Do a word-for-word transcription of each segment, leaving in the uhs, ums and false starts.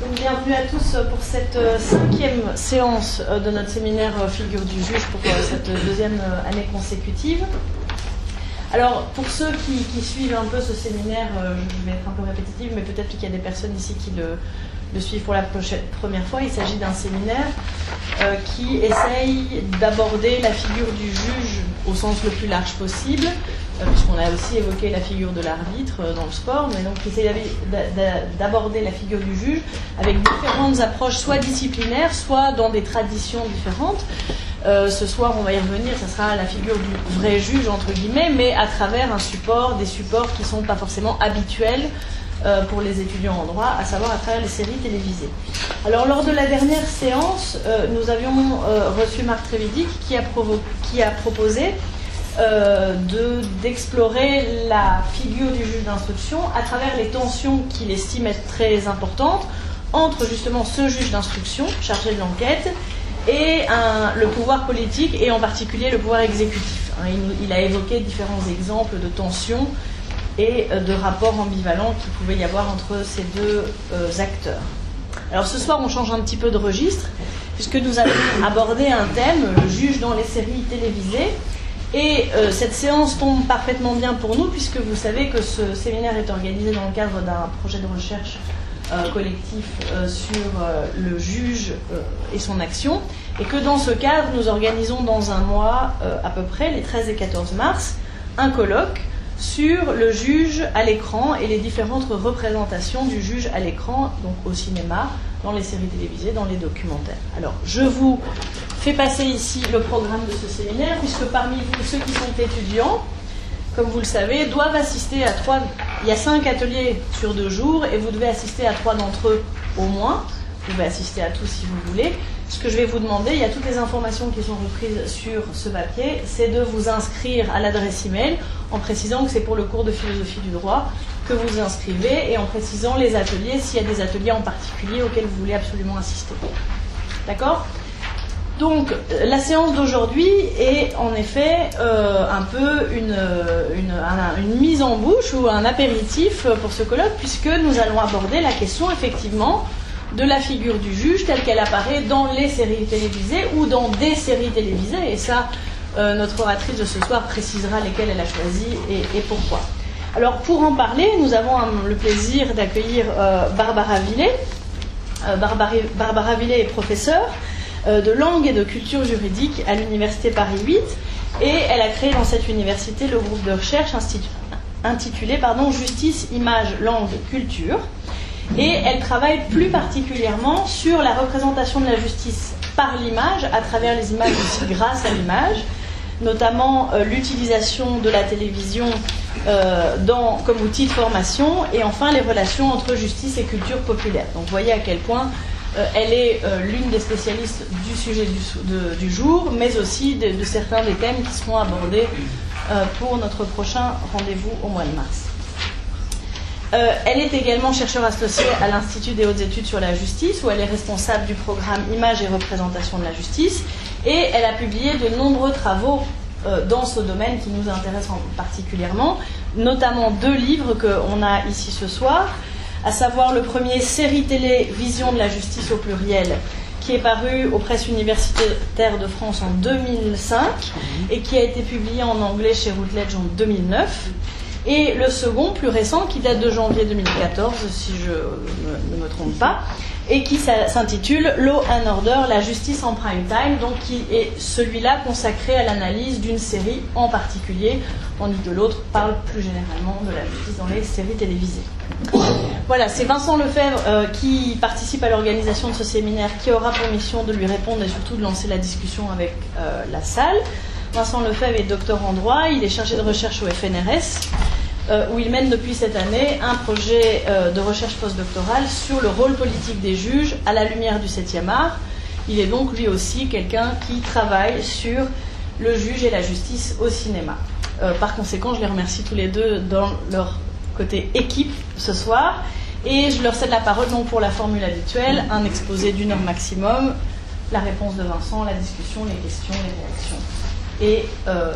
Donc, bienvenue à tous pour cette cinquième séance de notre séminaire Figure du juge pour cette deuxième année consécutive. Alors, pour ceux qui, qui suivent un peu ce séminaire, je vais être un peu répétitive, mais peut-être qu'il y a des personnes ici qui le, le suivent pour la prochaine, première fois. Il s'agit d'un séminaire euh, qui essaye d'aborder la figure du juge au sens le plus large possible, euh, puisqu'on a aussi évoqué la figure de l'arbitre euh, dans le sport, mais donc qui essaye d'aborder la figure du juge avec différentes approches, soit disciplinaires, soit dans des traditions différentes. Euh, ce soir, on va y revenir, ça sera la figure du vrai juge, entre guillemets, mais à travers un support, des supports qui ne sont pas forcément habituels euh, pour les étudiants en droit, à savoir à travers les séries télévisées. Alors, lors de la dernière séance, euh, nous avions euh, reçu Marc Trévidic qui a, qui a proposé euh, de, d'explorer la figure du juge d'instruction à travers les tensions qu'il estime être très importantes entre justement ce juge d'instruction chargé de l'enquête et un, le pouvoir politique, et en particulier le pouvoir exécutif. Hein, il, il a évoqué différents exemples de tensions et euh, de rapports ambivalents qu'il pouvait y avoir entre ces deux euh, acteurs. Alors ce soir, on change un petit peu de registre, puisque nous allons aborder un thème, le juge dans les séries télévisées. Et euh, cette séance tombe parfaitement bien pour nous, puisque vous savez que ce séminaire est organisé dans le cadre d'un projet de recherche Euh, collectif euh, sur euh, le juge euh, et son action, et que dans ce cadre, nous organisons dans un mois, euh, à peu près, les treize et quatorze mars, un colloque sur le juge à l'écran et les différentes représentations du juge à l'écran, donc au cinéma, dans les séries télévisées, dans les documentaires. Alors, je vous fais passer ici le programme de ce séminaire, puisque parmi vous, ceux qui sont étudiants, comme vous le savez, doivent assister à trois... Il y a cinq ateliers sur deux jours et vous devez assister à trois d'entre eux au moins. Vous pouvez assister à tous si vous voulez. Ce que je vais vous demander, il y a toutes les informations qui sont reprises sur ce papier, c'est de vous inscrire à l'adresse email en précisant que c'est pour le cours de philosophie du droit que vous vous inscrivez et en précisant les ateliers, s'il y a des ateliers en particulier auxquels vous voulez absolument assister. D'accord ? Donc, la séance d'aujourd'hui est en effet euh, un peu une, une, un, une mise en bouche ou un apéritif pour ce colloque, puisque nous allons aborder la question effectivement de la figure du juge telle qu'elle apparaît dans les séries télévisées ou dans des séries télévisées. Et ça, euh, notre oratrice de ce soir précisera lesquelles elle a choisies et, et pourquoi. Alors, pour en parler, nous avons un, le plaisir d'accueillir euh, Barbara Villet. Euh, Barbara, Barbara Villet est professeure de langue et de culture juridique à l'université Paris huit, et elle a créé dans cette université le groupe de recherche intitulé pardon, Justice, Image, Langue, Culture, et elle travaille plus particulièrement sur la représentation de la justice par l'image, à travers les images aussi grâce à l'image, notamment euh, l'utilisation de la télévision euh, dans, comme outil de formation, et enfin les relations entre justice et culture populaire. Donc vous voyez à quel point Euh, elle est euh, l'une des spécialistes du sujet du, de, du jour, mais aussi de, de certains des thèmes qui seront abordés euh, pour notre prochain rendez-vous au mois de mars. Euh, elle est également chercheure associée à l'Institut des hautes études sur la justice, où elle est responsable du programme Images et représentation de la justice, et elle a publié de nombreux travaux euh, dans ce domaine qui nous intéresse en particulièrement, notamment deux livres qu'on a ici ce soir, à savoir le premier Série télé Vision de la justice au pluriel, qui est paru aux presses universitaires de France en deux mille cinq et qui a été publié en anglais chez Routledge en deux mille neuf, et le second, plus récent, qui date de janvier deux mille quatorze, si je ne me trompe pas, et qui s'intitule Law and Order, la justice en prime time, donc qui est celui-là consacré à l'analyse d'une série en particulier, tandis que l'autre parle plus généralement de la justice dans les séries télévisées. Voilà, c'est Vincent Lefebvre euh, qui participe à l'organisation de ce séminaire, qui aura pour mission de lui répondre et surtout de lancer la discussion avec euh, la salle. Vincent Lefebvre est docteur en droit, il est chargé de recherche au F N R S, euh, où il mène depuis cette année un projet euh, de recherche postdoctorale sur le rôle politique des juges à la lumière du septième art. Il est donc lui aussi quelqu'un qui travaille sur le juge et la justice au cinéma. Euh, par conséquent, je les remercie tous les deux dans leur côté équipe ce soir, et je leur cède la parole donc pour la formule habituelle, un exposé d'une heure maximum, la réponse de Vincent, la discussion, les questions, les réactions. Et euh,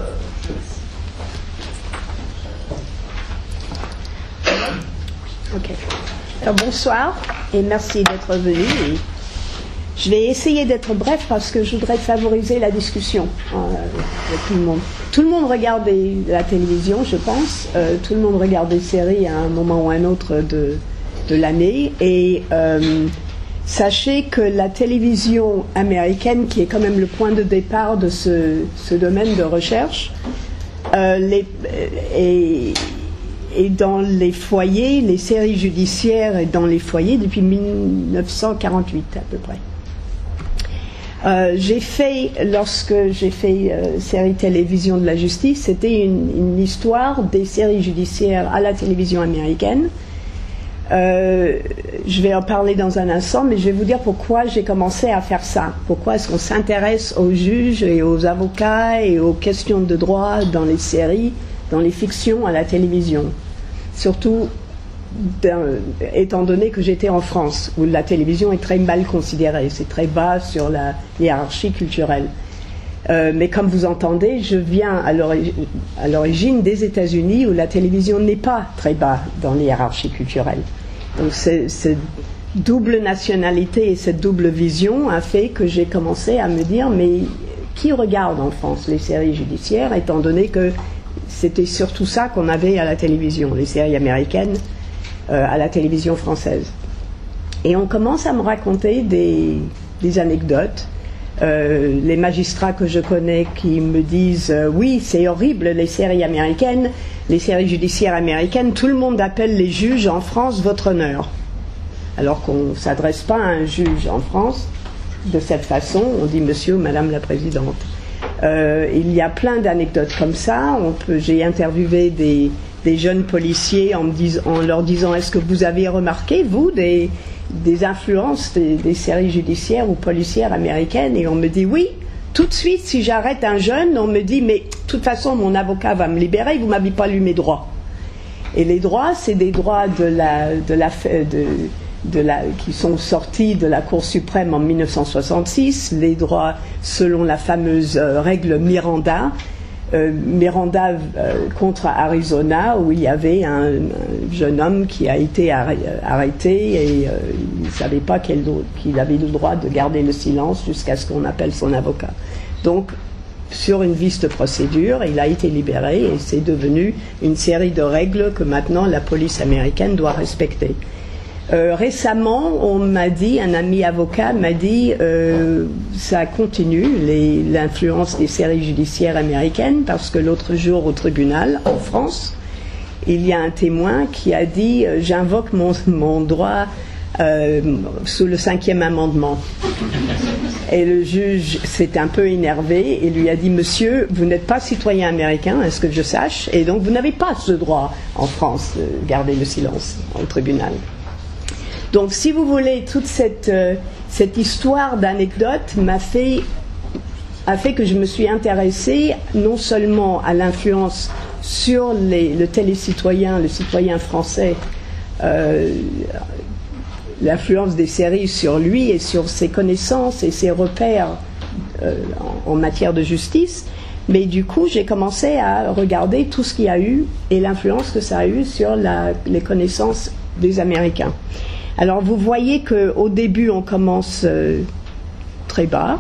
Ok. Alors, bonsoir et merci d'être venu. Et je vais essayer d'être bref parce que je voudrais favoriser la discussion euh, avec tout le monde. Tout le monde regarde des, la télévision, je pense. Euh, tout le monde regarde des séries à un moment ou à un autre de, de l'année. Et euh, sachez que la télévision américaine, qui est quand même le point de départ de ce, ce domaine de recherche, euh, les, et, et dans les foyers, les séries judiciaires et dans les foyers depuis mille neuf cent quarante-huit à peu près. Euh, j'ai fait, lorsque j'ai fait euh, série télévision de la justice, c'était une, une histoire des séries judiciaires à la télévision américaine. Euh, je vais en parler dans un instant, mais je vais vous dire pourquoi j'ai commencé à faire ça. Pourquoi est-ce qu'on s'intéresse aux juges et aux avocats et aux questions de droit dans les séries, dans les fictions à la télévision. Surtout étant donné que j'étais en France, où la télévision est très mal considérée, c'est très bas sur la hiérarchie culturelle. Euh, mais comme vous entendez, je viens à l'origine des États-Unis, où la télévision n'est pas très bas dans les hiérarchies culturelles. Donc cette double nationalité et cette double vision a fait que j'ai commencé à me dire, mais qui regarde en France les séries judiciaires, étant donné que c'était surtout ça qu'on avait à la télévision, les séries américaines Euh, à la télévision française. Et on commence à me raconter des, des anecdotes. Euh, les magistrats que je connais qui me disent euh, oui, c'est horrible les séries américaines, les séries judiciaires américaines, tout le monde appelle les juges en France votre honneur. Alors qu'on ne s'adresse pas à un juge en France de cette façon, on dit monsieur ou madame la présidente. Euh, il y a plein d'anecdotes comme ça. On peut, j'ai interviewé des des jeunes policiers en, me dis, en leur disant est-ce que vous avez remarqué, vous, des, des influences des, des séries judiciaires ou policières américaines? Et on me dit oui. Tout de suite, si j'arrête un jeune, on me dit mais de toute façon, mon avocat va me libérer, vous ne m'avez pas lu mes droits. Et les droits, c'est des droits de la, de la, de, de la, qui sont sortis de la Cour suprême en mille neuf cent soixante-six, les droits selon la fameuse euh, règle Miranda. Euh, Miranda euh, contre Arizona, où il y avait un, un jeune homme qui a été arrêté et euh, il ne savait pas qu'il qu'il avait le droit de garder le silence jusqu'à ce qu'on appelle son avocat. Donc, sur une vice de procédure, il a été libéré et c'est devenu une série de règles que maintenant la police américaine doit respecter. Euh, récemment, on m'a dit, un ami avocat m'a dit, euh, ça continue, les, l'influence des séries judiciaires américaines, parce que l'autre jour au tribunal, en France, il y a un témoin qui a dit, euh, j'invoque mon, mon droit euh, sous le cinquième amendement. Et le juge s'est un peu énervé et lui a dit, monsieur, vous n'êtes pas citoyen américain, est-ce que je sache, et donc vous n'avez pas ce droit en France de garder le silence au tribunal. Donc, si vous voulez, toute cette, euh, cette histoire d'anecdotes m'a fait, a fait que je me suis intéressée non seulement à l'influence sur les, le télécitoyen, le citoyen français, euh, l'influence des séries sur lui et sur ses connaissances et ses repères euh, en, en matière de justice, mais du coup, j'ai commencé à regarder tout ce qu'il y a eu et l'influence que ça a eu sur la, les connaissances des Américains. Alors vous voyez qu'au début on commence euh, très bas,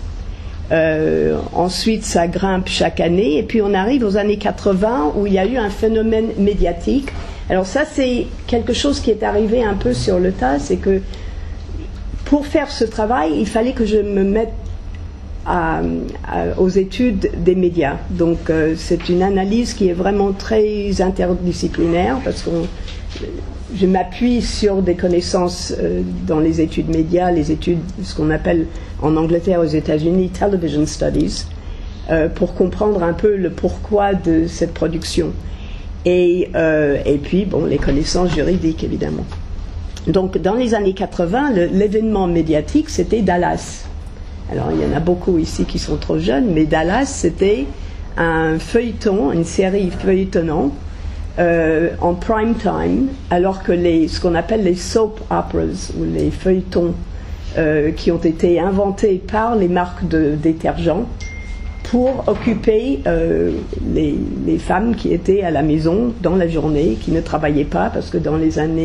euh, ensuite ça grimpe chaque année et puis on arrive aux années quatre-vingts où il y a eu un phénomène médiatique. Alors ça c'est quelque chose qui est arrivé un peu sur le tas, c'est que pour faire ce travail il fallait que je me mette à, à, aux études des médias. Donc euh, c'est une analyse qui est vraiment très interdisciplinaire parce qu'on je m'appuie sur des connaissances euh, dans les études médias, les études, ce qu'on appelle en Angleterre, aux États-Unis, television studies, euh, pour comprendre un peu le pourquoi de cette production. Et, euh, et puis, bon, les connaissances juridiques, évidemment. Donc, dans les années quatre-vingts, le, l'événement médiatique, c'était Dallas. Alors, il y en a beaucoup ici qui sont trop jeunes, mais Dallas, c'était un feuilleton, une série feuilletonnante, Euh, en prime time, alors que les, ce qu'on appelle les soap operas, ou les feuilletons euh, qui ont été inventés par les marques de détergents pour occuper euh, les, les femmes qui étaient à la maison dans la journée, qui ne travaillaient pas, parce que dans les années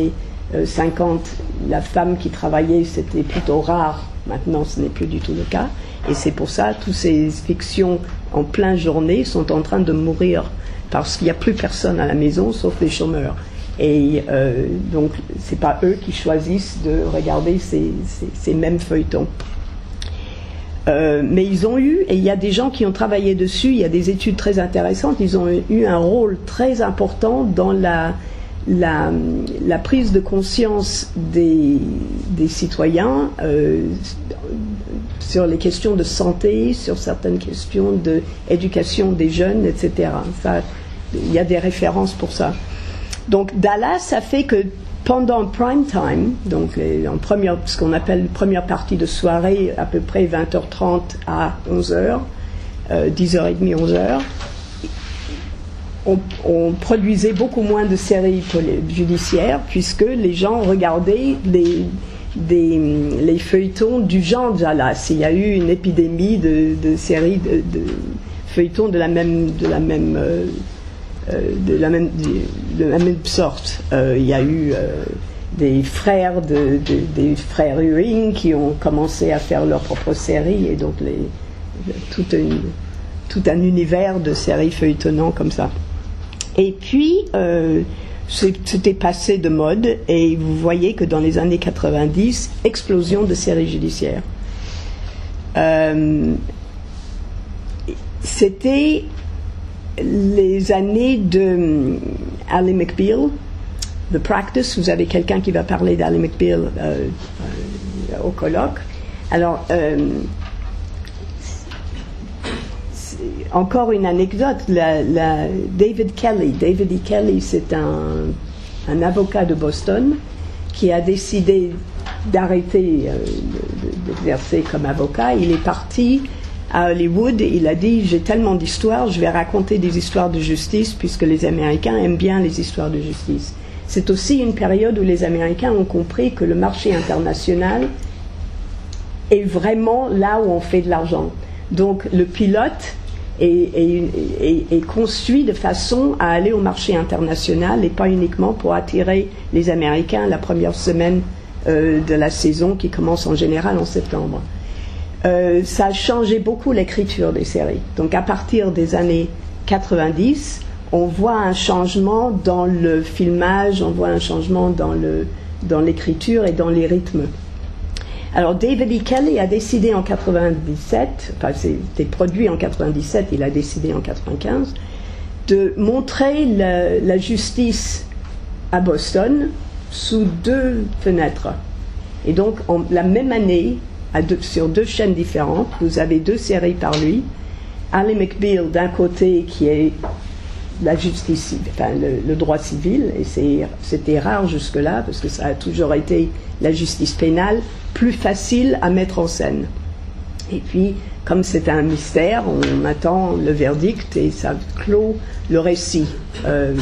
euh, cinquante, la femme qui travaillait, c'était plutôt rare. Maintenant, ce n'est plus du tout le cas. Et c'est pour ça que toutes ces fictions en pleine journée sont en train de mourir parce qu'il n'y a plus personne à la maison sauf les chômeurs. Et euh, donc, ce n'est pas eux qui choisissent de regarder ces, ces, ces mêmes feuilletons. Euh, mais ils ont eu, et il y a des gens qui ont travaillé dessus, il y a des études très intéressantes, ils ont eu un rôle très important dans la, la, la prise de conscience des, des citoyens euh, sur les questions de santé, sur certaines questions d'éducation des jeunes, et cetera. Ça, il y a des références pour ça. Donc Dallas, ça fait que pendant prime time, donc les, en première, ce qu'on appelle première partie de soirée, à peu près vingt heures trente à onze heures, euh, dix heures trente, onze heures, on, on produisait beaucoup moins de séries judiciaires puisque les gens regardaient les, des, les feuilletons du genre Dallas. Il y a eu une épidémie de, de séries de, de feuilletons de la même, de la même euh, Euh, de, la même, de, de la même sorte. Euh, il y a eu euh, des frères de, de, des frères Ewing qui ont commencé à faire leur propre série et donc les, tout, une, tout un univers de séries feuilletonnant comme ça. Et puis euh, c'était passé de mode et vous voyez que dans les années quatre-vingt-dix, explosion de séries judiciaires. Euh, c'était les années de Ally McBeal, The Practice. Vous avez quelqu'un qui va parler d'Ally McBeal euh, euh, au colloque. Alors, euh, encore une anecdote, la, la David Kelly. David E. Kelly, c'est un, un avocat de Boston qui a décidé d'arrêter euh, d'exercer comme avocat. Il est parti à Hollywood, il a dit « J'ai tellement d'histoires, je vais raconter des histoires de justice puisque les Américains aiment bien les histoires de justice. » C'est aussi une période où les Américains ont compris que le marché international est vraiment là où on fait de l'argent. Donc le pilote est, est, est, est construit de façon à aller au marché international et pas uniquement pour attirer les Américains la première semaine euh, de la saison qui commence en général en septembre. Euh, ça a changé beaucoup l'écriture des séries. Donc à partir des années quatre-vingt-dix, on voit un changement dans le filmage, on voit un changement dans, le, dans l'écriture et dans les rythmes. Alors David E. Kelly a décidé en quatre-vingt-dix-sept, enfin c'était produit en quatre-vingt-dix-sept, il a décidé en quatre-vingt-quinze, de montrer la, la justice à Boston sous deux fenêtres. Et donc en, la même année, À deux, sur deux chaînes différentes, vous avez deux séries par lui. Ally McBeal d'un côté qui est la justice, enfin le, le droit civil, et c'est, c'était rare jusque-là parce que ça a toujours été la justice pénale plus facile à mettre en scène. Et puis, comme c'est un mystère, on attend le verdict et ça clôt le récit. Euh,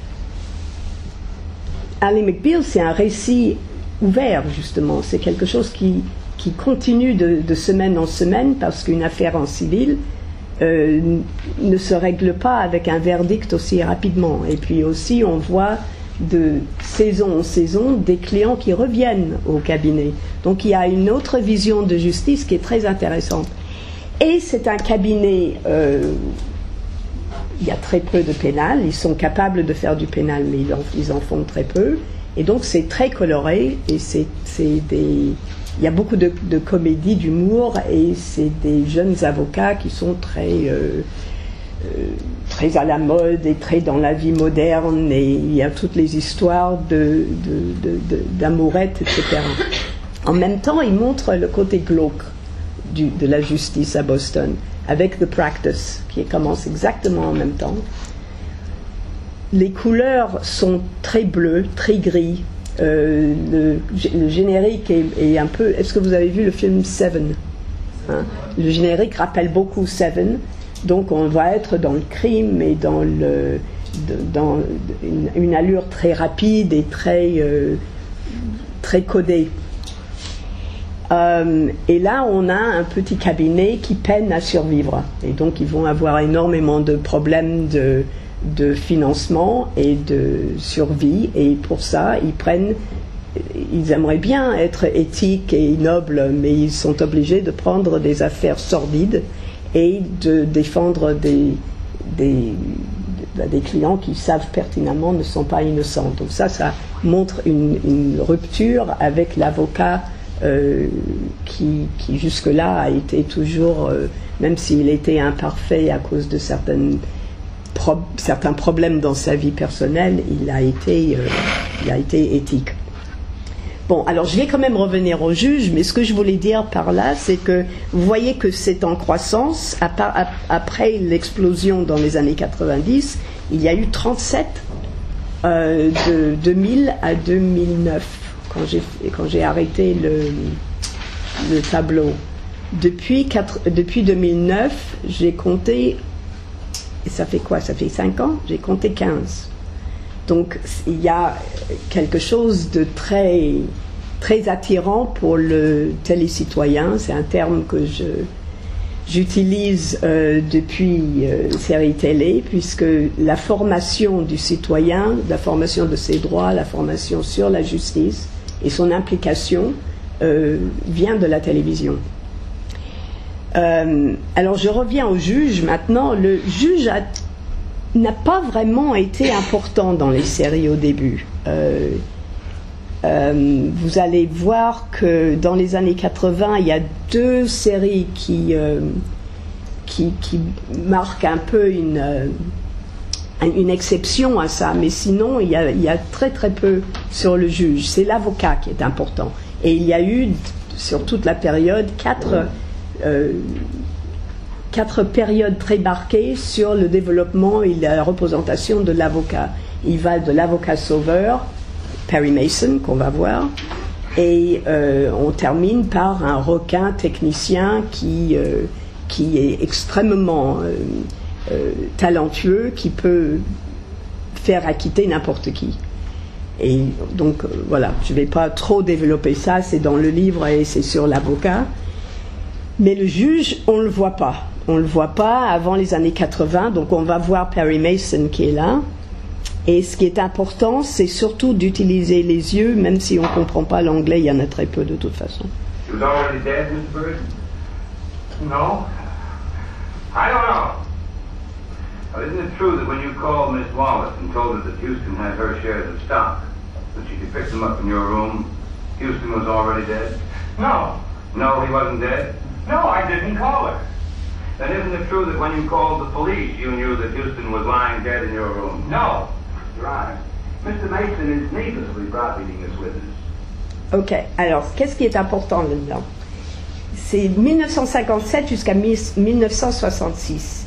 Ally McBeal, c'est un récit ouvert justement, c'est quelque chose qui qui continue de, de semaine en semaine parce qu'une affaire en civil euh, ne se règle pas avec un verdict aussi rapidement. Et puis aussi, on voit de saison en saison des clients qui reviennent au cabinet. Donc il y a une autre vision de justice qui est très intéressante. Et c'est un cabinet, euh, il y a très peu de pénal, ils sont capables de faire du pénal, mais ils en, ils en font très peu. Et donc c'est très coloré et c'est, c'est des... Il y a beaucoup de, de comédie, d'humour, et c'est des jeunes avocats qui sont très, euh, euh, très à la mode et très dans la vie moderne, et il y a toutes les histoires de, de, de, de, d'amourettes, et cetera. En même temps, ils montrent le côté glauque du, de la justice à Boston, avec The Practice, qui commence exactement en même temps. Les couleurs sont très bleues, très gris. Euh, le, le générique est, est un peu... Est-ce que vous avez vu le film Seven, hein? Le générique rappelle beaucoup Seven, donc on va être dans le crime et dans, le, dans une, une allure très rapide et très, euh, très codée. Euh, et là, on a un petit cabinet qui peine à survivre, et donc ils vont avoir énormément de problèmes de de financement et de survie, et pour ça ils prennent ils aimeraient bien être éthiques et nobles, mais ils sont obligés de prendre des affaires sordides et de défendre des, des, des clients qui savent pertinemment ne sont pas innocents. Donc ça, ça montre une, une rupture avec l'avocat euh, qui, qui jusque-là a été toujours, euh, même s'il était imparfait à cause de certaines, pro, certains problèmes dans sa vie personnelle, il a été, euh, il a été éthique. Bon, alors je vais quand même revenir au juge, mais ce que je voulais dire par là, c'est que vous voyez que c'est en croissance. Après l'explosion dans les années quatre-vingt-dix, il y a eu trente-sept euh, de deux mille à deux mille neuf, quand j'ai, quand j'ai arrêté le, le tableau. Depuis, quatre, depuis deux mille neuf, j'ai compté, et ça fait quoi? Ça fait cinq ans? J'ai compté quinze. Donc il y a quelque chose de très, très attirant pour le télécitoyen. C'est un terme que je, j'utilise euh, depuis euh, série télé, puisque la formation du citoyen, la formation de ses droits, la formation sur la justice et son implication euh, vient de la télévision. Euh, alors je reviens au juge maintenant. Le juge a n'a pas vraiment été important dans les séries au début. Euh, euh, vous allez voir que dans les années quatre-vingts, il y a deux séries qui, euh, qui, qui marquent un peu une, euh, une exception à ça, mais sinon, il y a, il y a très très peu sur le juge. C'est l'avocat qui est important. Et il y a eu, sur toute la période, quatre... Euh, quatre périodes très marquées sur le développement et la représentation de l'avocat. Il va de l'avocat sauveur, Perry Mason, qu'on va voir, et euh, on termine par un requin technicien qui, euh, qui est extrêmement euh, euh, talentueux, qui peut faire acquitter n'importe qui. Et donc, euh, voilà, je ne vais pas trop développer ça, c'est dans le livre et c'est sur l'avocat. Mais le juge, on ne le voit pas. On ne le voit pas avant les années quatre-vingts, donc on va voir Perry Mason qui est là. Et ce qui est important, c'est surtout d'utiliser les yeux, même si on ne comprend pas l'anglais, il y en a très peu de toute façon. She was already dead, Miss Bird? No. I don't know. Now, isn't it true that when you called Miss Wallace and told her that Houston had her shares of stock, that she could pick them up in your room, Houston was already dead? No. No, he wasn't dead? No, I didn't call her. Then isn't it true that when you called the police, you knew that Houston was lying dead in your room? No. Your Honor, Mister Mason is needlessly browbeating this witness. Ok, alors, qu'est-ce qui est important là-dedans? C'est dix-neuf cent cinquante-sept jusqu'à dix-neuf cent soixante-six.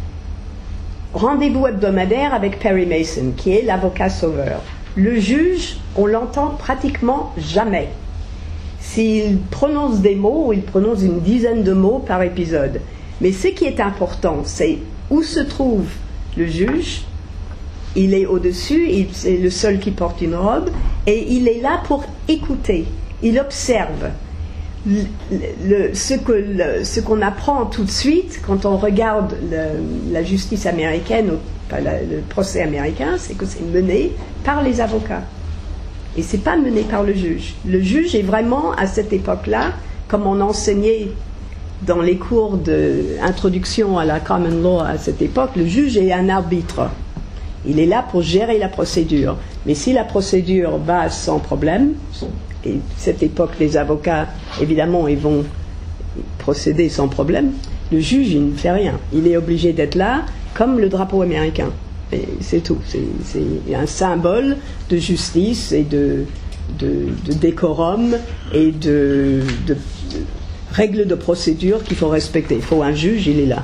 Rendez-vous hebdomadaire avec Perry Mason, qui est l'avocat sauveur. Le juge, on l'entend pratiquement jamais. S'il prononce des mots, il prononce une dizaine de mots par épisode. Mais ce qui est important, c'est où se trouve le juge. Il est au-dessus, il, c'est le seul qui porte une robe, et il est là pour écouter. Il observe. Le, le, ce, que, le, ce qu'on apprend tout de suite quand on regarde le, la justice américaine, enfin, la, le procès américain, c'est que c'est mené par les avocats. Et c'est pas mené par le juge. Le juge est vraiment, à cette époque-là, comme on enseignait dans les cours d'introduction à la common law à cette époque, le juge est un arbitre. Il est là pour gérer la procédure. Mais si la procédure va sans problème, et à cette époque, les avocats, évidemment, ils vont procéder sans problème, le juge, il ne fait rien. Il est obligé d'être là, comme le drapeau américain. Et c'est tout. C'est, c'est un symbole de justice et de, de, de décorum et de, de, de règles de procédure qu'il faut respecter. Il faut un juge, il est là.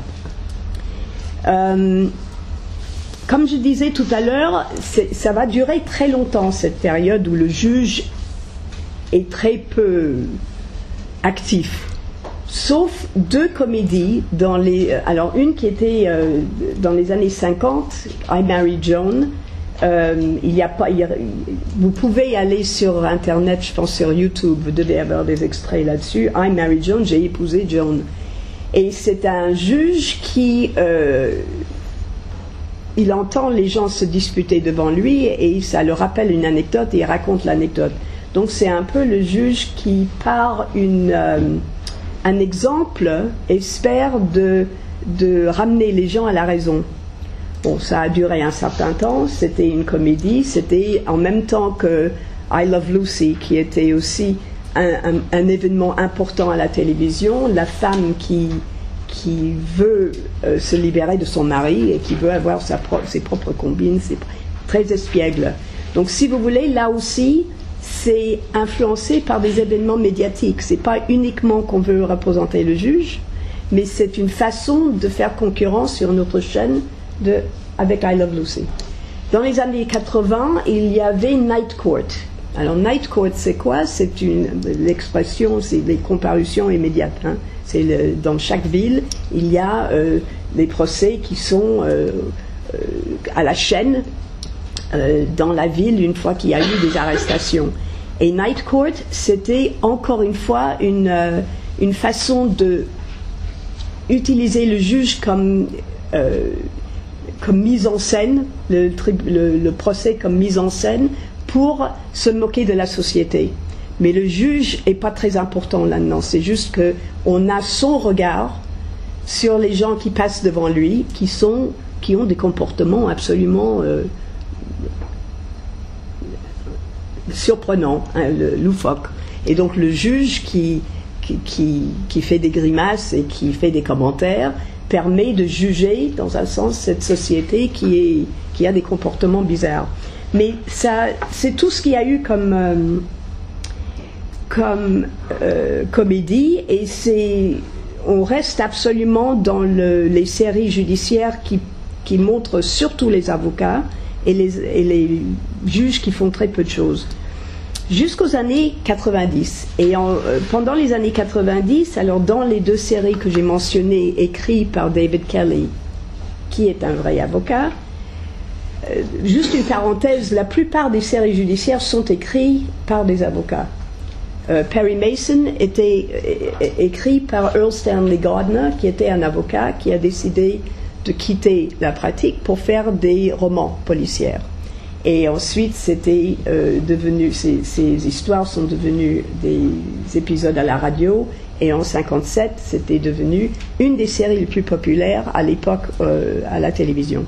Euh, comme je disais tout à l'heure, c'est, ça va durer très longtemps, cette période où le juge est très peu actif. Sauf deux comédies dans les, alors une qui était euh, dans les années cinquante, I Married Joan. Euh, il y a pas, il y a, vous pouvez aller sur internet, je pense sur YouTube, vous devez avoir des extraits là-dessus. I Married Joan, j'ai épousé Joan. Et c'est un juge qui, euh, il entend les gens se disputer devant lui et ça le rappelle une anecdote et il raconte l'anecdote. Donc c'est un peu le juge qui, par une, euh, un exemple, espère de, de ramener les gens à la raison. Bon, ça a duré un certain temps, c'était une comédie, c'était en même temps que I Love Lucy, qui était aussi un, un, un événement important à la télévision, la femme qui, qui veut euh, se libérer de son mari et qui veut avoir sa pro- ses propres combines, c'est très espiègle. Donc si vous voulez, là aussi, c'est influencé par des événements médiatiques. C'est pas uniquement qu'on veut représenter le juge, mais c'est une façon de faire concurrence sur notre chaîne de, avec I Love Lucy. Dans les années quatre-vingts, il y avait Night Court. Alors Night Court, c'est quoi? C'est une l'expression, c'est les comparutions immédiates. Hein. C'est le, dans chaque ville, il y a euh, des procès qui sont euh, euh, à la chaîne euh, dans la ville une fois qu'il y a eu des arrestations. Et Night Court, c'était encore une fois une euh, une façon de utiliser le juge comme euh, comme mise en scène, le, le, le procès comme mise en scène pour se moquer de la société. Mais le juge n'est pas très important là-dedans, c'est juste qu'on a son regard sur les gens qui passent devant lui, qui, sont, qui ont des comportements absolument euh, surprenants, hein, le, loufoques. Et donc le juge qui, qui, qui, qui fait des grimaces et qui fait des commentaires permet de juger, dans un sens, cette société qui, est, qui a des comportements bizarres. Mais ça, c'est tout ce qu'il y a eu comme, euh, comme euh, comédie, et c'est, on reste absolument dans le, les séries judiciaires qui, qui montrent surtout les avocats et les, et les juges qui font très peu de choses. Jusqu'aux années quatre-vingt-dix. Et en, euh, pendant les années quatre-vingt-dix, alors dans les deux séries que j'ai mentionnées, écrites par David Kelly, qui est un vrai avocat, euh, juste une parenthèse, la plupart des séries judiciaires sont écrites par des avocats. Euh, Perry Mason était euh, écrit par Earl Stanley Gardner, qui était un avocat qui a décidé de quitter la pratique pour faire des romans policiers. Et ensuite, c'était euh, devenu, ces, ces histoires sont devenues des épisodes à la radio. Et en cinquante-sept, c'était devenu une des séries les plus populaires à l'époque euh, à la télévision.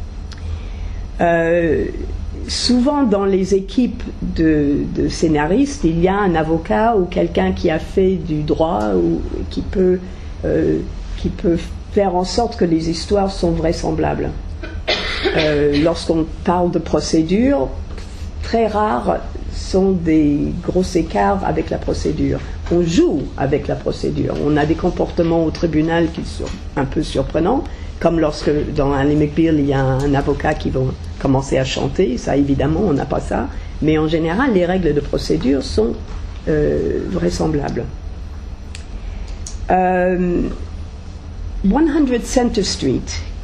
Euh, souvent, dans les équipes de, de scénaristes, il y a un avocat ou quelqu'un qui a fait du droit ou qui peut, euh, qui peut faire en sorte que les histoires sont vraisemblables. Euh, lorsqu'on parle de procédure, très rares sont des gros écarts avec la procédure. On joue avec la procédure. On a des comportements au tribunal qui sont un peu surprenants, comme lorsque dans Ally McBeal, il y a un avocat qui va commencer à chanter. Ça, évidemment, on n'a pas ça. Mais en général, les règles de procédure sont euh, vraisemblables. Euh, cent Center Street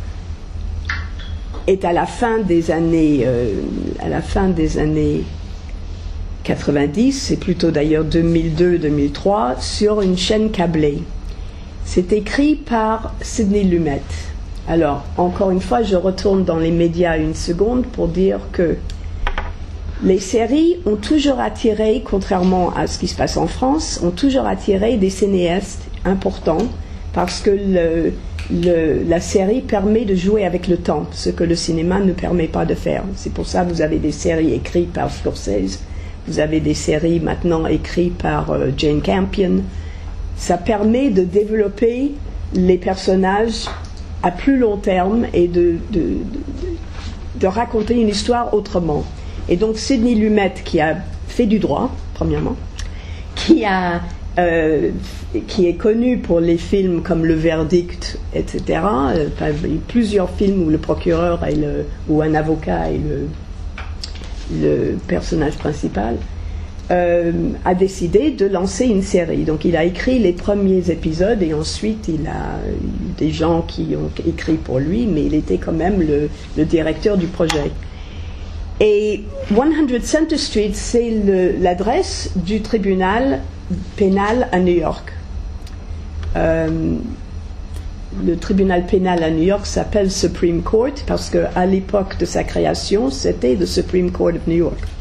est à la fin des années, euh, à la fin des années quatre-vingt-dix, c'est plutôt d'ailleurs deux mille deux deux mille trois, sur une chaîne câblée. C'est écrit par Sidney Lumet. Alors, encore une fois, je retourne dans les médias une seconde pour dire que les séries ont toujours attiré, contrairement à ce qui se passe en France, ont toujours attiré des cinéastes importants parce que le Le, la série permet de jouer avec le temps, ce que le cinéma ne permet pas de faire. C'est pour ça que vous avez des séries écrites par Scorsese, vous avez des séries maintenant écrites par euh, Jane Campion. Ça permet de développer les personnages à plus long terme et de, de, de, de raconter une histoire autrement. Et donc Sidney Lumet, qui a fait du droit, premièrement, qui a Euh, qui est connu pour les films comme Le Verdict, et cetera. Euh, plusieurs films où le procureur est le, ou un avocat est le, le personnage principal, euh, a décidé de lancer une série. Donc il a écrit les premiers épisodes et ensuite il a eu des gens qui ont écrit pour lui, mais il était quand même le, le directeur du projet. Et cent Center Street, c'est le, l'adresse du tribunal pénal à New York. Euh, le tribunal pénal à New York s'appelle Supreme Court parce qu'à l'époque de sa création, c'était le Supreme Court of New York.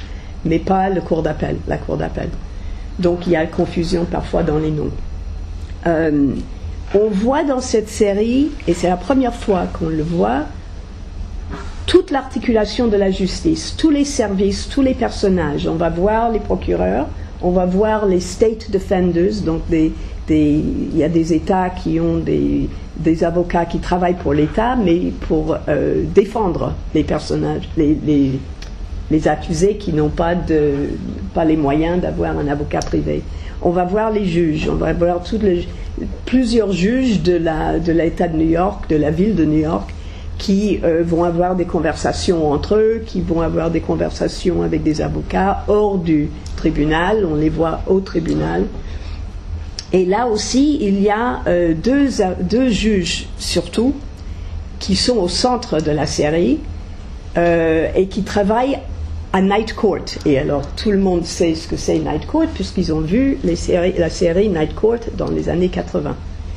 mais pas le cour d'appel, la cour d'appel. Donc il y a confusion parfois dans les noms. Euh, on voit dans cette série, et c'est la première fois qu'on le voit, toute l'articulation de la justice, tous les services, tous les personnages. On va voir les procureurs, on va voir les state defenders, donc des, des, il y a des États qui ont des, des avocats qui travaillent pour l'État, mais pour euh, défendre les personnages, les, les, les accusés qui n'ont pas, de, pas les moyens d'avoir un avocat privé. On va voir les juges, on va voir toutes les, plusieurs juges de, la, de l'État de New York, de la ville de New York, qui euh, vont avoir des conversations entre eux, qui vont avoir des conversations avec des avocats hors du tribunal, on les voit au tribunal. Et là aussi, il y a euh, deux, deux juges surtout, qui sont au centre de la série, euh, et qui travaillent à Night Court. Et alors, tout le monde sait ce que c'est Night Court, puisqu'ils ont vu les séries, la série Night Court dans les années quatre-vingts.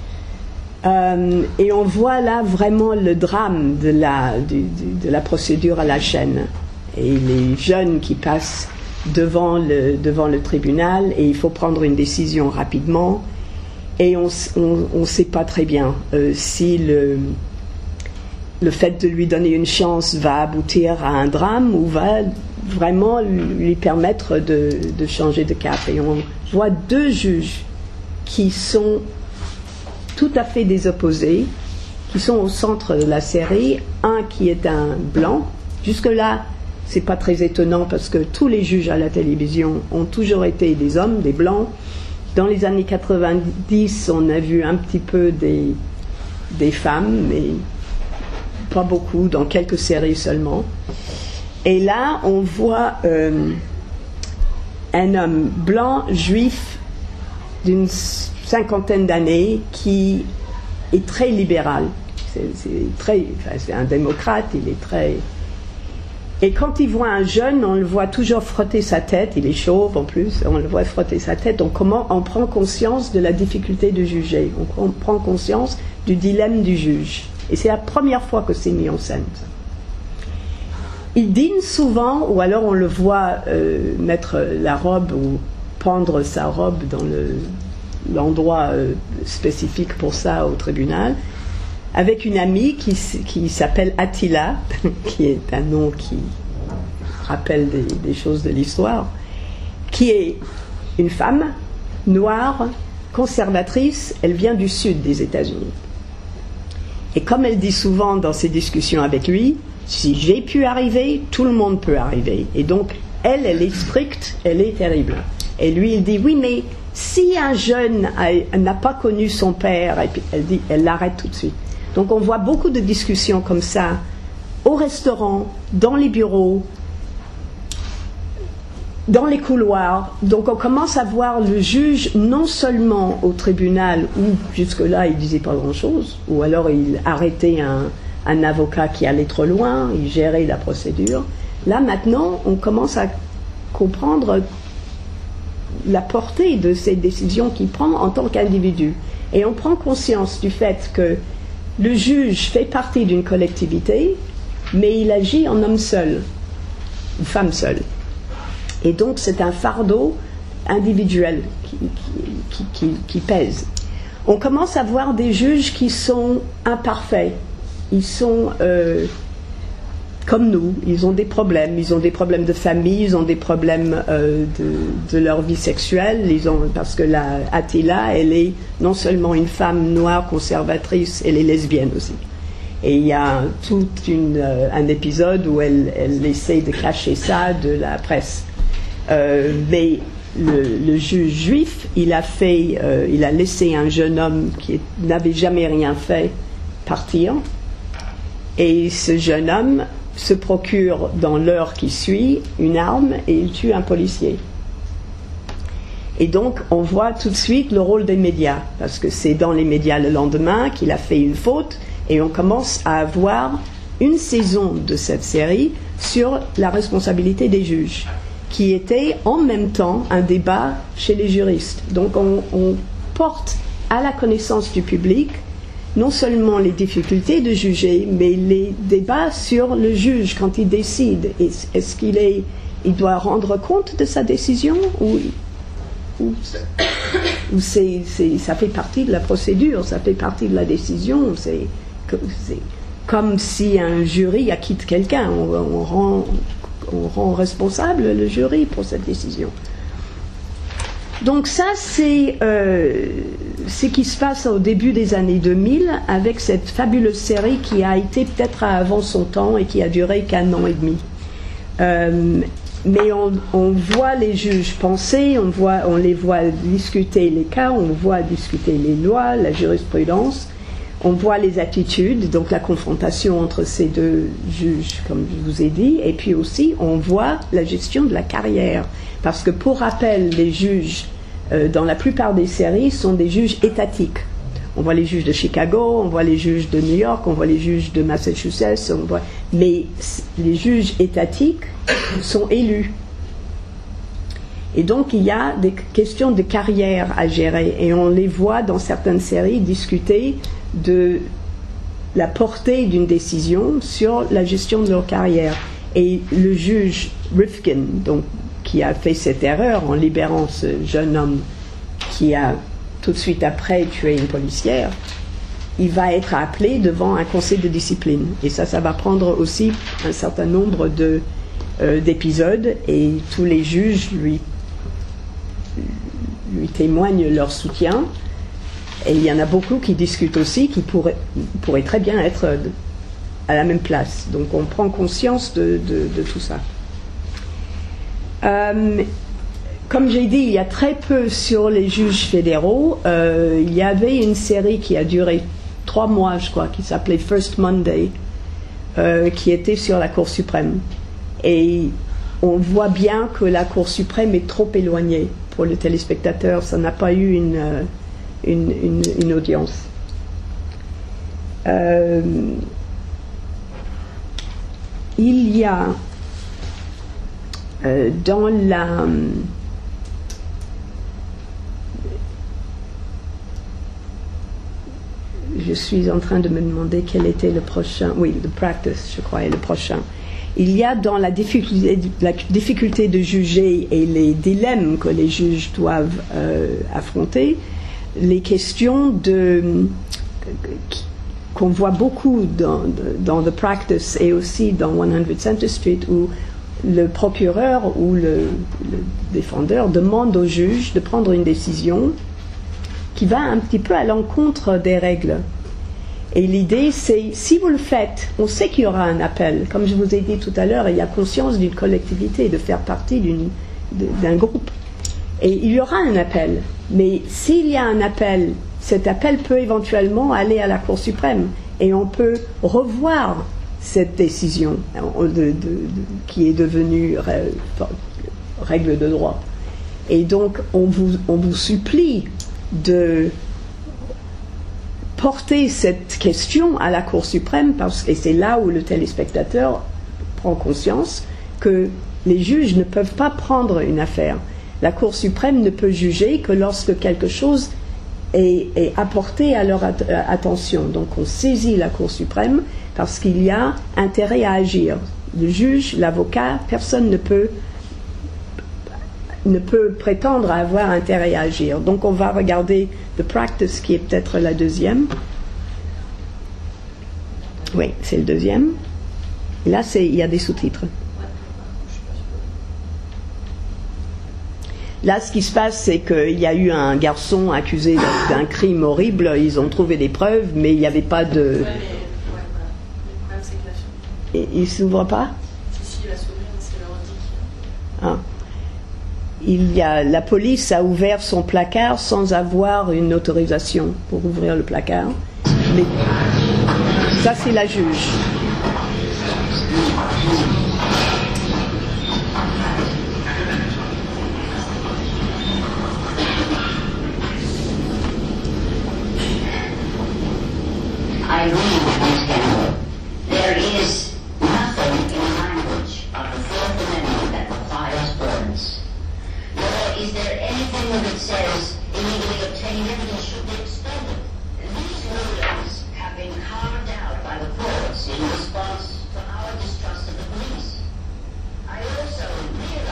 Euh, et on voit là vraiment le drame de la, du, du, de la procédure à la chaîne. Et les jeunes qui passent devant le, devant le tribunal, et il faut prendre une décision rapidement. Et on ne sait pas très bien euh, si le, le fait de lui donner une chance va aboutir à un drame ou va vraiment lui permettre de, de changer de cap. Et on voit deux juges qui sont tout à fait des opposés, qui sont au centre de la série. Un qui est un blanc. Jusque-là, c'est pas très étonnant parce que tous les juges à la télévision ont toujours été des hommes, des blancs. Dans les années quatre-vingt-dix, on a vu un petit peu des, des femmes, mais pas beaucoup, dans quelques séries seulement. Et là, on voit euh, un homme blanc, juif, d'une cinquantaine d'années, qui est très libéral. C'est, c'est, très, enfin, c'est un démocrate, il est très... Et quand il voit un jeune, on le voit toujours frotter sa tête, il est chauve en plus, on le voit frotter sa tête, donc comment on prend conscience de la difficulté de juger, on prend conscience du dilemme du juge. Et c'est la première fois que c'est mis en scène. Il dîne souvent, ou alors on le voit euh, mettre la robe ou pendre sa robe dans le... l'endroit euh, spécifique pour ça au tribunal, avec une amie qui, qui s'appelle Attila, qui est un nom qui rappelle des, des choses de l'histoire, qui est une femme noire, conservatrice, elle vient du sud des États-Unis. Et comme elle dit souvent dans ses discussions avec lui, si j'ai pu arriver, tout le monde peut arriver. Et donc, elle, elle est stricte, elle est terrible. Et lui, il dit, oui, mais si un jeune a, n'a pas connu son père, et puis elle dit, elle l'arrête tout de suite. Donc on voit beaucoup de discussions comme ça, au restaurant, dans les bureaux, dans les couloirs. Donc on commence à voir le juge non seulement au tribunal, où jusque-là il ne disait pas grand-chose, ou alors il arrêtait un, un avocat qui allait trop loin, il gérait la procédure. Là maintenant, on commence à comprendre la portée de ces décisions qu'il prend en tant qu'individu. Et on prend conscience du fait que le juge fait partie d'une collectivité, mais il agit en homme seul, une femme seule. Et donc c'est un fardeau individuel qui, qui, qui, qui pèse. On commence à voir des juges qui sont imparfaits. Ils sont... Euh, comme nous, ils ont des problèmes, ils ont des problèmes de famille, ils ont des problèmes euh, de, de leur vie sexuelle, ils ont, parce que la Attila, elle est non seulement une femme noire conservatrice, elle est lesbienne aussi. Et il y a tout une, euh, un épisode où elle, elle essaie de cacher ça de la presse. Euh, mais le, le juge juif, il a fait, euh, il a laissé un jeune homme qui n'avait jamais rien fait partir, et ce jeune homme se procure dans l'heure qui suit une arme et il tue un policier. Et donc on voit tout de suite le rôle des médias, parce que c'est dans les médias le lendemain qu'il a fait une faute, et on commence à avoir une saison de cette série sur la responsabilité des juges, qui était en même temps un débat chez les juristes. Donc on, on porte à la connaissance du public non seulement les difficultés de juger, mais les débats sur le juge quand il décide. Est-ce qu'il est, il doit rendre compte de sa décision ou, ou, ou c'est, c'est, ça fait partie de la procédure, ça fait partie de la décision. C'est, c'est comme si un jury acquitte quelqu'un, on, on, rend, on rend responsable le jury pour cette décision. Donc ça, c'est euh, ce qui se passe au début des années deux mille avec cette fabuleuse série qui a été peut-être avant son temps et qui a duré qu'un an et demi. Euh, mais on, on voit les juges penser, on, voit, on les voit discuter les cas, on voit discuter les lois, la jurisprudence, on voit les attitudes, donc la confrontation entre ces deux juges, comme je vous ai dit, et puis aussi on voit la gestion de la carrière. Parce que pour rappel, les juges, euh, dans la plupart des séries, sont des juges étatiques. On voit les juges de Chicago, on voit les juges de New York, on voit les juges de Massachusetts, on voit... mais les juges étatiques sont élus. Et donc il y a des questions de carrière à gérer, et on les voit dans certaines séries discuter de la portée d'une décision sur la gestion de leur carrière. Et le juge Rifkin, donc, qui a fait cette erreur en libérant ce jeune homme qui a tout de suite après tué une policière, il va être appelé devant un conseil de discipline. Et ça, ça va prendre aussi un certain nombre de, euh, d'épisodes, et tous les juges lui, lui témoignent leur soutien. Et il y en a beaucoup qui discutent aussi, qui pourraient, pourraient très bien être à la même place. Donc on prend conscience de, de, de tout ça. Euh, comme j'ai dit, il y a très peu sur les juges fédéraux. Euh, il y avait une série qui a duré trois mois, je crois, qui s'appelait First Monday, euh, qui était sur la Cour suprême. Et on voit bien que la Cour suprême est trop éloignée pour le téléspectateur. Ça n'a pas eu une, une, une, une audience. Euh, il y a euh, dans la je suis en train de me demander quel était le prochain, oui, The Practice, je crois, est le prochain. Il y a dans la difficulté, la difficulté de juger et les dilemmes que les juges doivent euh, affronter, les questions de, qu'on voit beaucoup dans, dans The Practice et aussi dans cent Center Street, où le procureur ou le, le défendeur demande au juge de prendre une décision qui va un petit peu à l'encontre des règles. Et l'idée, c'est, si vous le faites, on sait qu'il y aura un appel. Comme je vous ai dit tout à l'heure, il y a conscience d'une collectivité, de faire partie d'une, d'un groupe. Et il y aura un appel. Mais s'il y a un appel, cet appel peut éventuellement aller à la Cour suprême. Et on peut revoir cette décision de, de, de, qui est devenue règle de droit. Et donc, on vous, on vous supplie de porter cette question à la Cour suprême, parce que c'est là où le téléspectateur prend conscience que les juges ne peuvent pas prendre une affaire. La Cour suprême ne peut juger que lorsque quelque chose est, est apporté à leur at- attention. Donc on saisit la Cour suprême parce qu'il y a intérêt à agir. Le juge, l'avocat, personne ne peut ne peut prétendre à avoir intérêt à agir. Donc on va regarder The Practice, qui est peut-être la deuxième. Oui, c'est le deuxième. Et là, c'est, il y a des sous-titres. Là, ce qui se passe, c'est qu'il y a eu un garçon accusé d'un crime horrible. Ils ont trouvé des preuves, mais il n'y avait pas de... Ouais, mais, ouais, voilà. Le problème, c'est que la... Et, il ne s'ouvre pas ? Si, si, il va s'ouvrir, mais c'est leur indique. Ah. Il y a, la police a ouvert son placard sans avoir une autorisation pour ouvrir le placard. Mais ça, c'est la juge. I don't understand. There is nothing in the language of the Fourth Amendment that requires burdens. Is there anything that says illegally obtained evidence should be expended? And these burdens have been carved out by the courts in response to our distrust of the police. I also really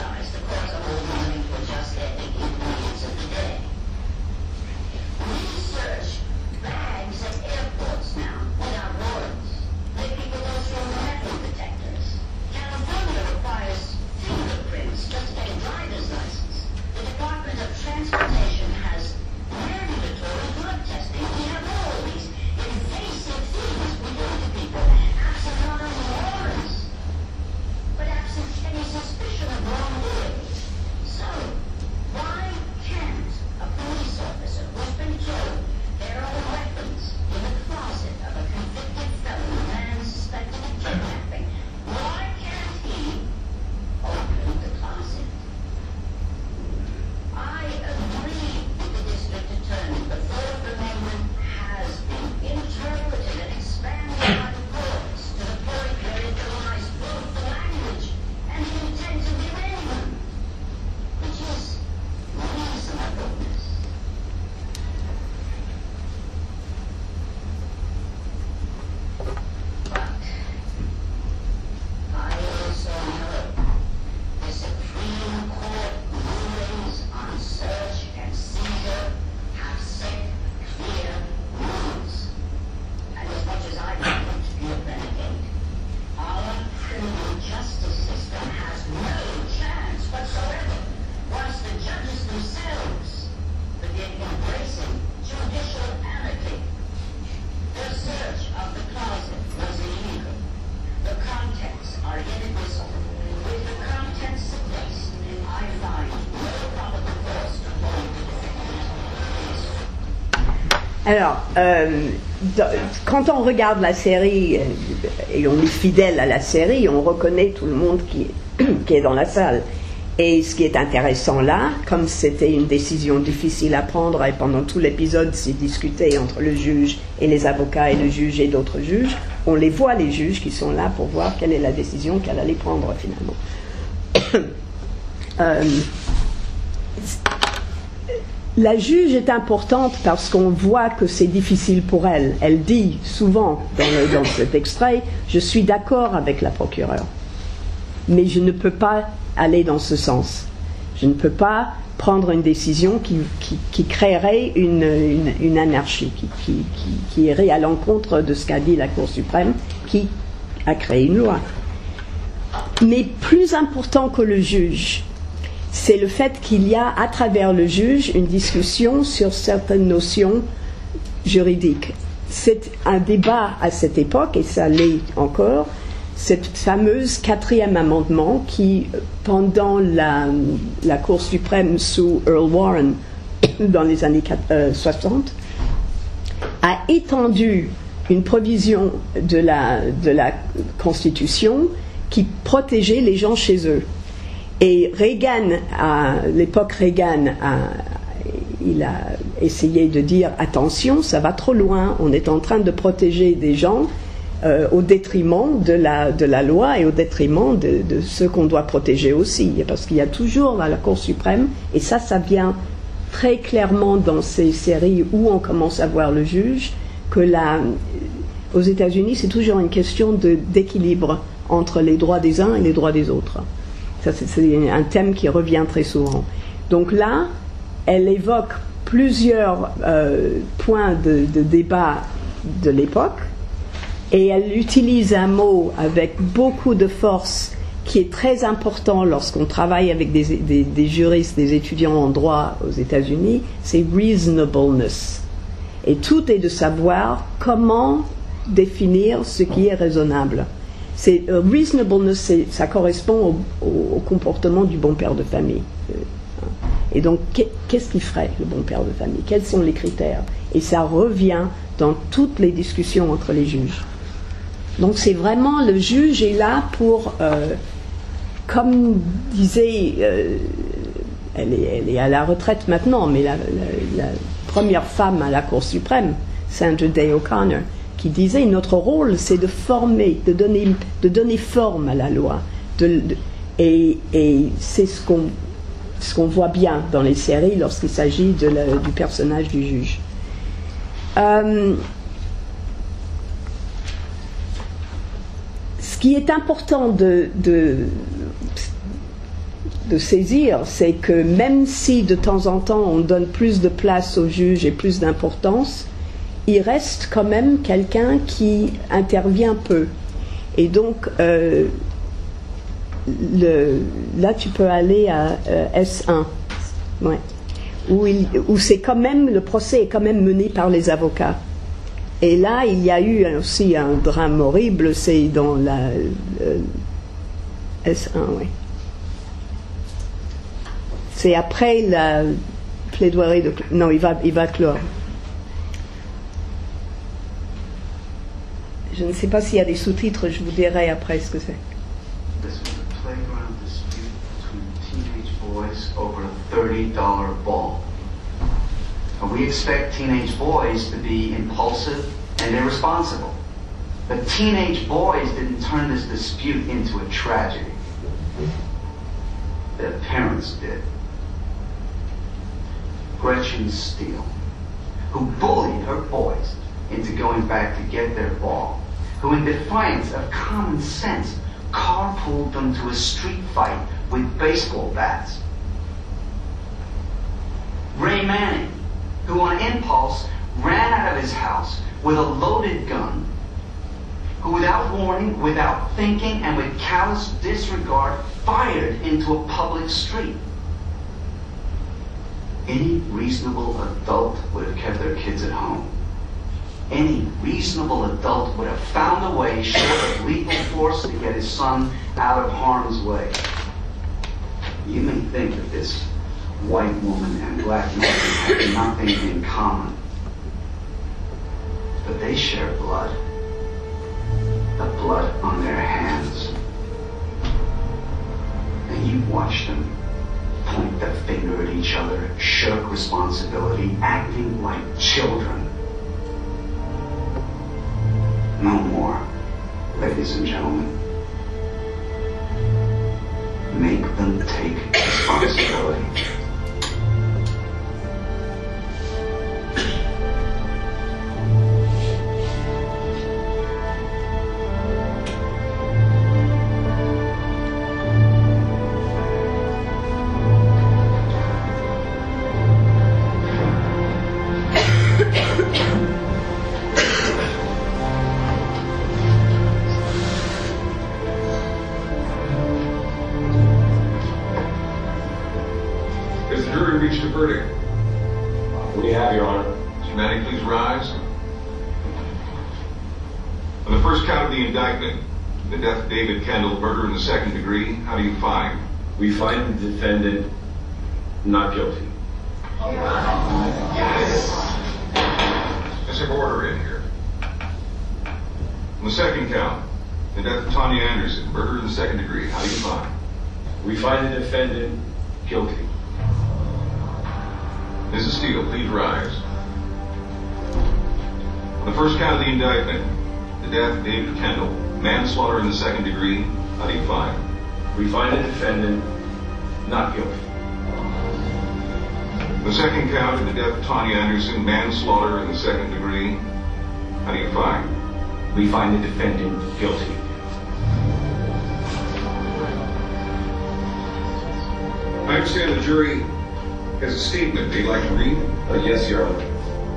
Alors, euh, dans, quand on regarde la série et on est fidèle à la série, on reconnaît tout le monde qui est, qui est dans la salle. Et ce qui est intéressant là, comme c'était une décision difficile à prendre et pendant tout l'épisode c'est discuté entre le juge et les avocats et le juge et d'autres juges, on les voit les juges qui sont là pour voir quelle est la décision qu'elle allait prendre finalement. euh, La juge est importante parce qu'on voit que c'est difficile pour elle. Elle dit souvent dans, le, dans cet extrait, je suis d'accord avec la procureure, mais je ne peux pas aller dans ce sens. Je ne peux pas prendre une décision qui, qui, qui créerait une, une, une anarchie, qui, qui, qui, qui irait à l'encontre de ce qu'a dit la Cour suprême, qui a créé une loi. Mais plus important que le juge, c'est le fait qu'il y a à travers le juge une discussion sur certaines notions juridiques. C'est un débat à cette époque, et ça l'est encore, cette fameuse quatrième amendement qui, pendant la, la Cour suprême sous Earl Warren dans les années soixante, a étendu une provision de la, de la Constitution qui protégeait les gens chez eux. Et Reagan, à l'époque Reagan, a, il a essayé de dire attention, ça va trop loin, on est en train de protéger des gens euh, au détriment de la, de la loi et au détriment de, de ceux qu'on doit protéger aussi. Parce qu'il y a toujours à la Cour suprême, et ça, ça vient très clairement dans ces séries où on commence à voir le juge, que la, aux États-Unis, c'est toujours une question de, d'équilibre entre les droits des uns et les droits des autres. Ça, c'est, c'est un thème qui revient très souvent. Donc là, elle évoque plusieurs euh, points de, de débat de l'époque et elle utilise un mot avec beaucoup de force qui est très important lorsqu'on travaille avec des, des, des juristes, des étudiants en droit aux États-Unis, c'est reasonableness. Et tout est de savoir comment définir ce qui est raisonnable. C'est, uh, reasonableness, c'est, ça correspond au, au, au comportement du bon père de famille. Et donc, qu'est-ce qu'il ferait, le bon père de famille? Quels sont les critères? Et ça revient dans toutes les discussions entre les juges. Donc, c'est vraiment, le juge est là pour, euh, comme disait, euh, elle, est, elle est à la retraite maintenant, mais la, la, la première femme à la Cour suprême, Sandra Day O'Connor, qui disait notre rôle c'est de former, de donner, de donner forme à la loi. De, de, et, et c'est ce qu'on, ce qu'on voit bien dans les séries lorsqu'il s'agit de la, du personnage du juge. Euh, ce qui est important de, de, de saisir, c'est que même si de temps en temps on donne plus de place au juge et plus d'importance, il reste quand même quelqu'un qui intervient peu. Et donc, euh, le, là, tu peux aller à euh, S un, ouais, où, il, où c'est quand même, le procès est quand même mené par les avocats. Et là, il y a eu aussi un drame horrible, c'est dans la euh, S un, oui. C'est après la plaidoirie de... Non, il va, il va clore. Je ne sais pas s'il y a des sous-titres, je vous dirai après ce que c'est. This was a playground dispute between teenage boys over a thirty dollar ball. And we expect teenage boys to be impulsive and irresponsible. But teenage boys didn't turn this dispute into a tragedy. Their parents did. Gretchen Steele, who bullied her boys into going back to get their ball, who in defiance of common sense carpooled them to a street fight with baseball bats. Ray Manning, who on impulse ran out of his house with a loaded gun, who without warning, without thinking, and with callous disregard fired into a public street. Any reasonable adult would have kept their kids at home. Any reasonable adult would have found a way, short of lethal force, to get his son out of harm's way. You may think that this white woman and black man have nothing in common. but they share blood. The blood on their hands. And you watch them point the finger at each other, shirk responsibility, acting like children. No more, ladies and gentlemen. Make them take responsibility. David Kendall, murder in the second degree. How do you find? We find the defendant not guilty. Yes. There's some order in here. On the second count, the death of Tanya Anderson, murder in the second degree. How do you find? We find the defendant guilty. Missus Steele, please rise. On the first count of the indictment, the death of David Kendall, manslaughter in the second degree. How do you find? We find the defendant not guilty. The second count of the death of Tanya Anderson, manslaughter in the second degree. How do you find? We find the defendant guilty. I understand the jury has a statement they'd like to read. Uh, yes, Your Honor.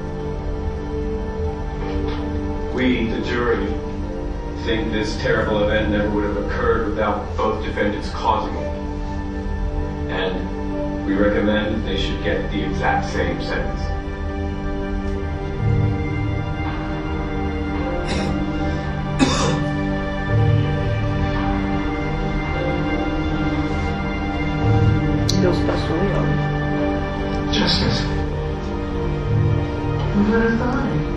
We, the jury, think this terrible event never would have occurred without both defendants causing it. And we recommend they should get the exact same sentence. Justice. Who would have thought it?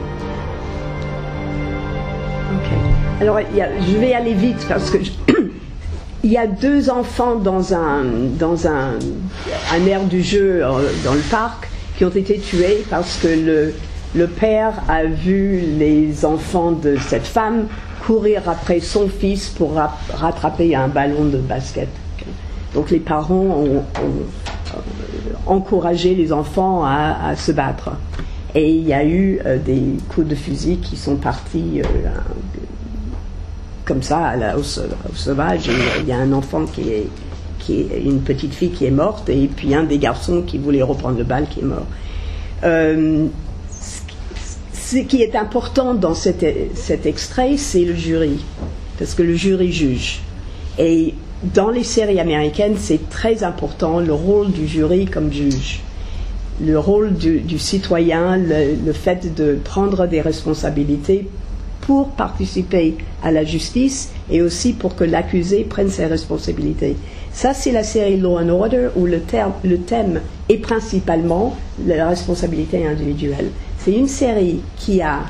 Ok. Alors, il y a, je vais aller vite parce que je, il y a deux enfants dans un dans un, un aire du jeu dans le parc qui ont été tués parce que le le père a vu les enfants de cette femme courir après son fils pour ra- rattraper un ballon de basket. Donc les parents ont, ont encouragé les enfants à, à se battre. Et il y a eu euh, des coups de fusil qui sont partis euh, comme ça à la, au, au sauvage. Et il y a un enfant qui est, qui est une petite fille qui est morte et puis un des garçons qui voulait reprendre le bal qui est mort. Euh, ce qui est important dans cet, cet extrait, c'est le jury, parce que le jury juge. Et dans les séries américaines, c'est très important le rôle du jury comme juge. Le rôle du, du citoyen, le, le fait de prendre des responsabilités pour participer à la justice et aussi pour que l'accusé prenne ses responsabilités. Ça, c'est la série Law and Order où le, terme, le thème est principalement la responsabilité individuelle. C'est une série qui a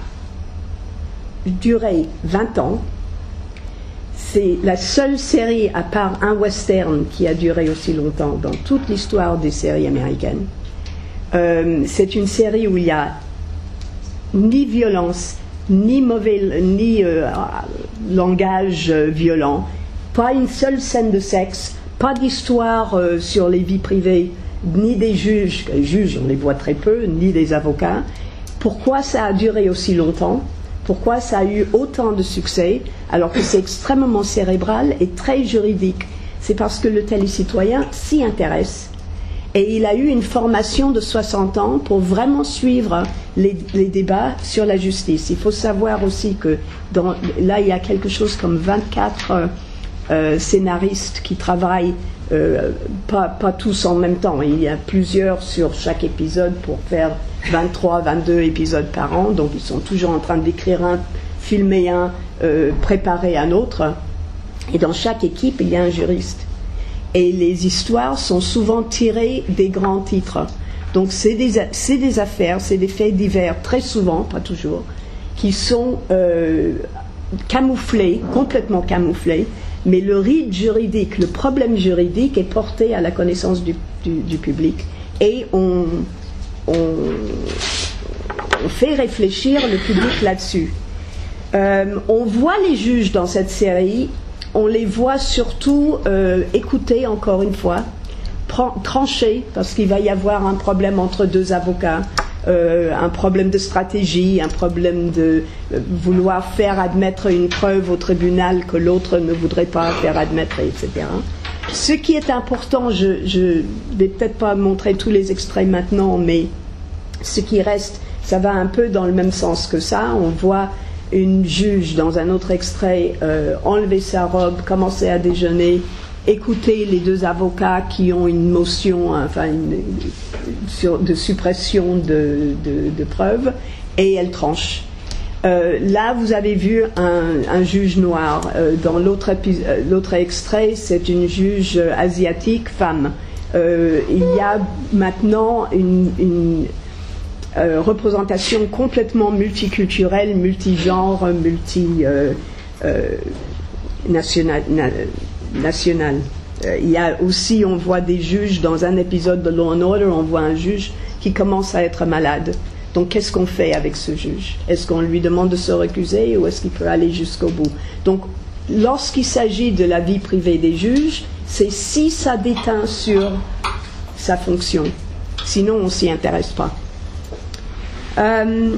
duré vingt ans. C'est la seule série, à part un western, qui a duré aussi longtemps dans toute l'histoire des séries américaines. Euh, c'est une série où il n'y a ni violence, ni mauvais, ni euh, langage euh, violent, pas une seule scène de sexe, pas d'histoire euh, sur les vies privées, ni des juges, les juges on les voit très peu, ni des avocats. Pourquoi ça a duré aussi longtemps ? Pourquoi ça a eu autant de succès alors que c'est extrêmement cérébral et très juridique ? C'est parce que le télécitoyen s'y intéresse. Et il a eu une formation de soixante ans pour vraiment suivre les, les débats sur la justice. Il faut savoir aussi que dans, là, il y a quelque chose comme vingt-quatre euh, scénaristes qui travaillent, euh, pas, pas tous en même temps. Il y a plusieurs sur chaque épisode pour faire vingt-trois, vingt-deux épisodes par an. Donc ils sont toujours en train d'écrire un, filmer un, euh, préparer un autre. Et dans chaque équipe, il y a un juriste. Et les histoires sont souvent tirées des grands titres. Donc c'est des, c'est des affaires, c'est des faits divers, très souvent, pas toujours, qui sont euh, camouflés, complètement camouflés, mais le rite juridique, le problème juridique est porté à la connaissance du, du, du public et on, on, on fait réfléchir le public là-dessus. Euh, on voit les juges dans cette série, on les voit surtout euh, écouter encore une fois, trancher, parce qu'il va y avoir un problème entre deux avocats, euh, un problème de stratégie, un problème de euh, vouloir faire admettre une preuve au tribunal que l'autre ne voudrait pas faire admettre, et cetera. Ce qui est important, je ne vais peut-être pas montrer tous les extraits maintenant, mais ce qui reste, ça va un peu dans le même sens que ça. On voit une juge dans un autre extrait euh, enlever sa robe, commencer à déjeuner, écouter les deux avocats qui ont une motion, enfin une, sur, de suppression de, de, de preuves, et elle tranche. Euh, là, vous avez vu un, un juge noir. Euh, dans l'autre, épi- l'autre extrait, c'est une juge asiatique, femme. Euh, il y a maintenant une, une euh, représentation complètement multiculturelle, multigenre, multi euh, euh, national. Na, national. Euh, il y a aussi, on voit des juges dans un épisode de Law and Order, on voit un juge qui commence à être malade. Donc, qu'est-ce qu'on fait avec ce juge? Est-ce qu'on lui demande de se recuser ou est-ce qu'il peut aller jusqu'au bout? Donc, lorsqu'il s'agit de la vie privée des juges, c'est si ça déteint sur sa fonction. Sinon, on ne s'y intéresse pas. Euh,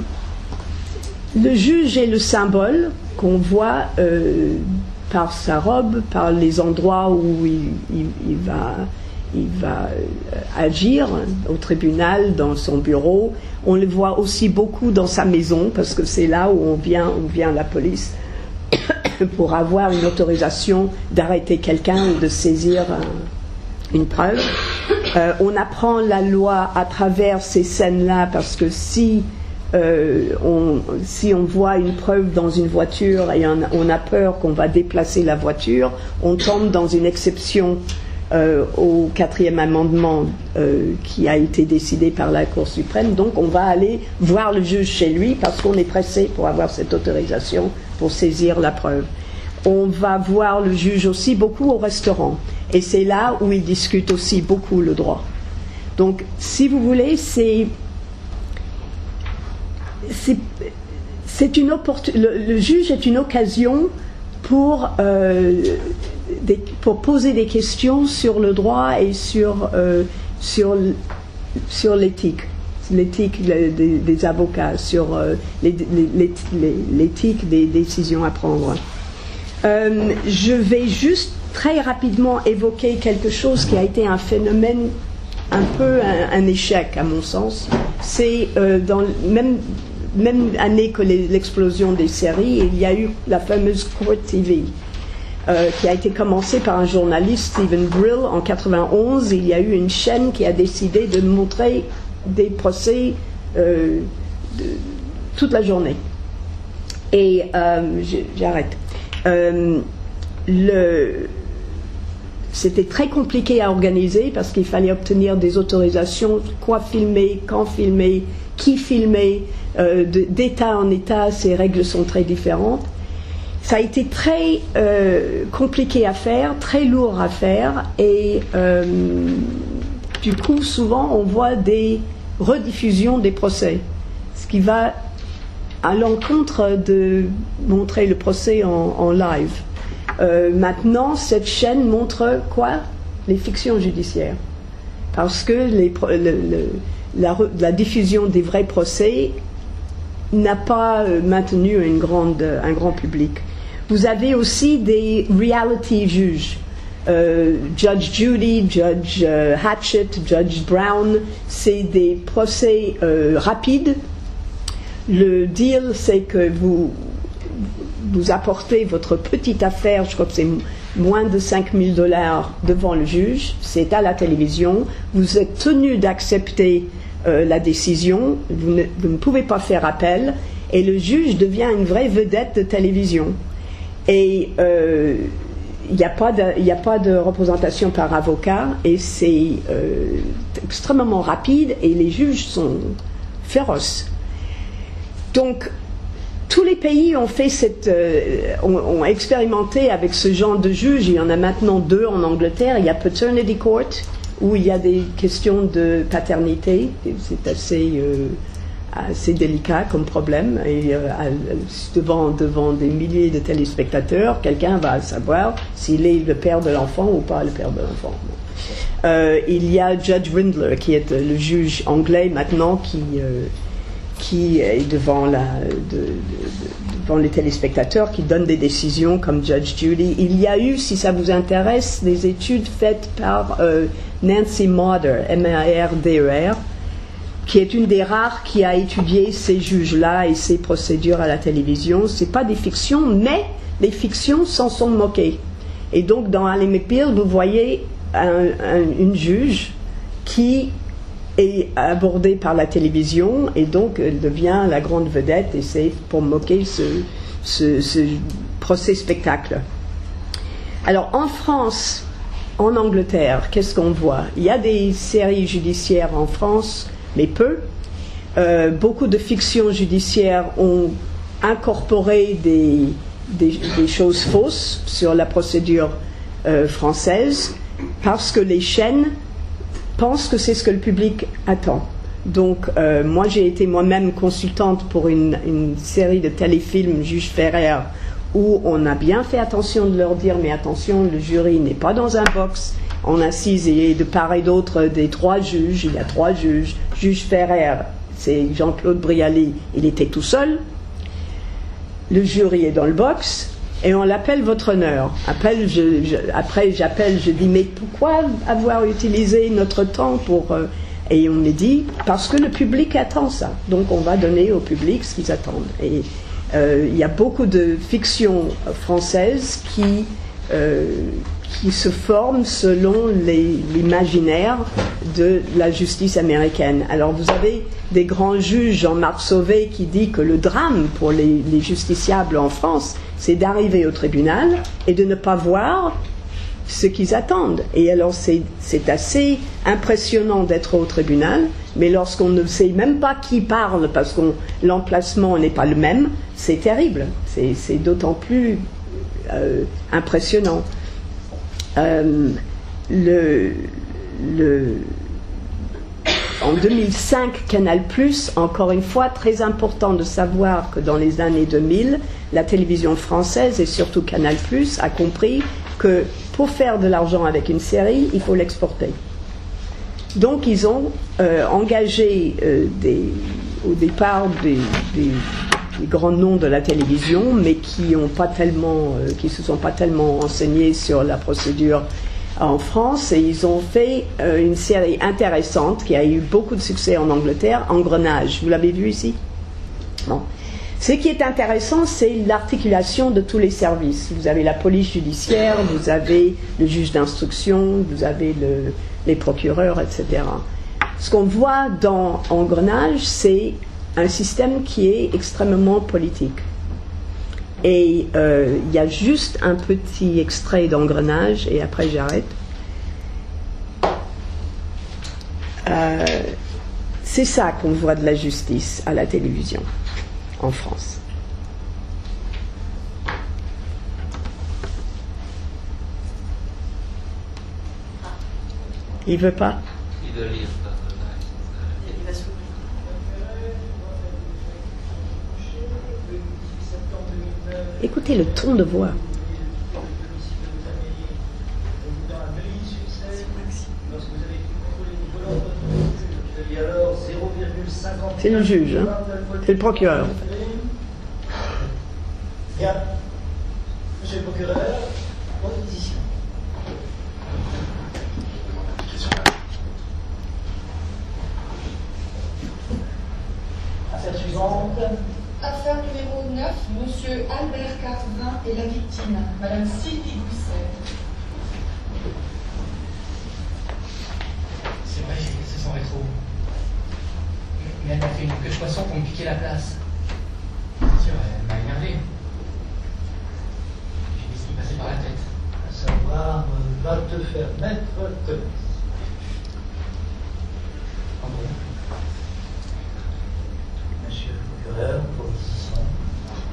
le juge est le symbole qu'on voit euh, par sa robe, par les endroits où il, il, il va... il va agir au tribunal, dans son bureau. On le voit aussi beaucoup dans sa maison, parce que c'est là où on vient, on vient à la police pour avoir une autorisation d'arrêter quelqu'un ou de saisir un, une preuve. Euh, on apprend la loi à travers ces scènes-là, parce que si, euh, on, si on voit une preuve dans une voiture et on, on a peur qu'on va déplacer la voiture, on tombe dans une exception Euh, au quatrième amendement euh, qui a été décidé par la Cour suprême. Donc on va aller voir le juge chez lui parce qu'on est pressé pour avoir cette autorisation pour saisir la preuve. On va voir le juge aussi beaucoup au restaurant et c'est là où il discute aussi beaucoup le droit. Donc si vous voulez, c'est c'est, c'est une opportun- le, le juge est une occasion pour euh, Des, pour poser des questions sur le droit et sur, euh, sur, sur l'éthique, l'éthique des, des avocats, sur euh, les, les, les, l'éthique des décisions à prendre. Euh, je vais juste très rapidement évoquer quelque chose qui a été un phénomène un peu un, un échec à mon sens. C'est euh, dans le même, même année que les, l'explosion des séries, il y a eu la fameuse Court T V. Euh, qui a été commencé par un journaliste, Stephen Brill, en quatre-vingt-onze. Il y a eu une chaîne qui a décidé de montrer des procès euh, de, toute la journée. Et euh, j'arrête. Euh, le, c'était très compliqué à organiser parce qu'il fallait obtenir des autorisations, quoi filmer, quand filmer, qui filmer, euh, de, d'état en état, ces règles sont très différentes. Ça a été très euh, compliqué à faire, très lourd à faire, et euh, du coup, souvent, on voit des rediffusions des procès, ce qui va à l'encontre de montrer le procès en, en live. Euh, maintenant, cette chaîne montre quoi? Les fictions judiciaires, parce que les, le, le, la, la diffusion des vrais procès n'a pas maintenu une grande, un grand public. Vous avez aussi des reality juges, euh, Judge Judy, Judge euh, Hatchett, Judge Brown. C'est des procès euh, rapides. Le deal, c'est que vous, vous apportez votre petite affaire, je crois que c'est moins de cinq mille dollars devant le juge, c'est à la télévision, vous êtes tenu d'accepter euh, la décision, vous ne, vous ne pouvez pas faire appel, et le juge devient une vraie vedette de télévision. Et il euh, n'y a pas de, il n'y a pas de représentation par avocat, et c'est euh, extrêmement rapide, et les juges sont féroces. Donc, tous les pays ont fait cette, euh, ont, ont expérimenté avec ce genre de juge. Il y en a maintenant deux en Angleterre. Il y a Paternity Court, où il y a des questions de paternité. C'est assez, euh, assez délicat comme problème. Et euh, devant, devant des milliers de téléspectateurs, quelqu'un va savoir s'il est le père de l'enfant ou pas le père de l'enfant. Euh, il y a Judge Rindler, qui est le juge anglais maintenant, qui, euh, qui est devant, la, de, de, de, devant les téléspectateurs, qui donne des décisions comme Judge Judy. Il y a eu, si ça vous intéresse, des études faites par euh, Nancy Marder, M A R D E R, qui est une des rares qui a étudié ces juges-là et ces procédures à la télévision. Ce n'est pas des fictions, mais les fictions s'en sont moquées. Et donc, dans Ally McBeal, vous voyez un, un, une juge qui est abordée par la télévision et donc elle devient la grande vedette, et c'est pour moquer ce, ce, ce procès-spectacle. Alors, en France, en Angleterre, qu'est-ce qu'on voit? Il y a des séries judiciaires en France, mais peu. Euh, beaucoup de fictions judiciaires ont incorporé des, des, des choses fausses sur la procédure euh, française, parce que les chaînes pensent que c'est ce que le public attend. Donc, euh, moi, j'ai été moi-même consultante pour une, une série de téléfilms, Juge Ferrer, où on a bien fait attention de leur dire, mais attention, le jury n'est pas dans un box, on assise, et de part et d'autre des trois juges, il y a trois juges. Juge Ferrer, c'est Jean-Claude Brialy, il était tout seul. Le jury est dans le box, et on l'appelle votre honneur. Après, je, je, après, j'appelle, je dis, mais pourquoi avoir utilisé notre temps pour... Euh, et on me dit, parce que le public attend ça. Donc on va donner au public ce qu'ils attendent. Et euh, il y a beaucoup de fictions françaises qui, euh, qui se forment selon les, l'imaginaire de la justice américaine. Alors vous avez des grands juges, Jean-Marc Sauvé, qui dit que le drame pour les, les justiciables en France, c'est d'arriver au tribunal et de ne pas voir ce qu'ils attendent. Et alors c'est, c'est assez impressionnant d'être au tribunal, mais lorsqu'on ne sait même pas qui parle parce que l'emplacement n'est pas le même, c'est terrible. C'est, c'est d'autant plus euh, impressionnant. Euh, le, le, en deux mille cinq, Canal+, encore une fois, très important de savoir que dans les années deux mille, la télévision française et surtout Canal+, a compris que pour faire de l'argent avec une série, il faut l'exporter. Donc ils ont euh, engagé euh, des, au départ des, des, des grands noms de la télévision, mais qui ont pas tellement, euh, qui se sont pas tellement renseignés sur la procédure en France, et ils ont fait euh, une série intéressante qui a eu beaucoup de succès en Angleterre, Engrenage. Vous l'avez vu ici? Bon. Ce qui est intéressant, c'est l'articulation de tous les services. Vous avez la police judiciaire, vous avez le juge d'instruction, vous avez le, les procureurs, et cetera. Ce qu'on voit dans Engrenage, c'est un système qui est extrêmement politique. Et euh, il y a juste un petit extrait d'Engrenage, et après j'arrête. Euh, c'est ça qu'on voit de la justice à la télévision en France. Il veut pas? Écoutez le ton de voix. C'est le juge, hein? C'est le procureur. Bien. Monsieur le procureur, votre position. Affaire suivante. Affaire numéro neuf, Monsieur Albert Carvin et la victime, Madame Sylvie Gousset. C'est vrai, c'est son rétro. Mais elle m'a fait une queue de poisson pour me piquer la place. C'est sûr, elle m'a énervé. J'ai dit ce qui passait par la tête. À savoir, euh, va te faire mettre te. En gros. Monsieur le procureur, position.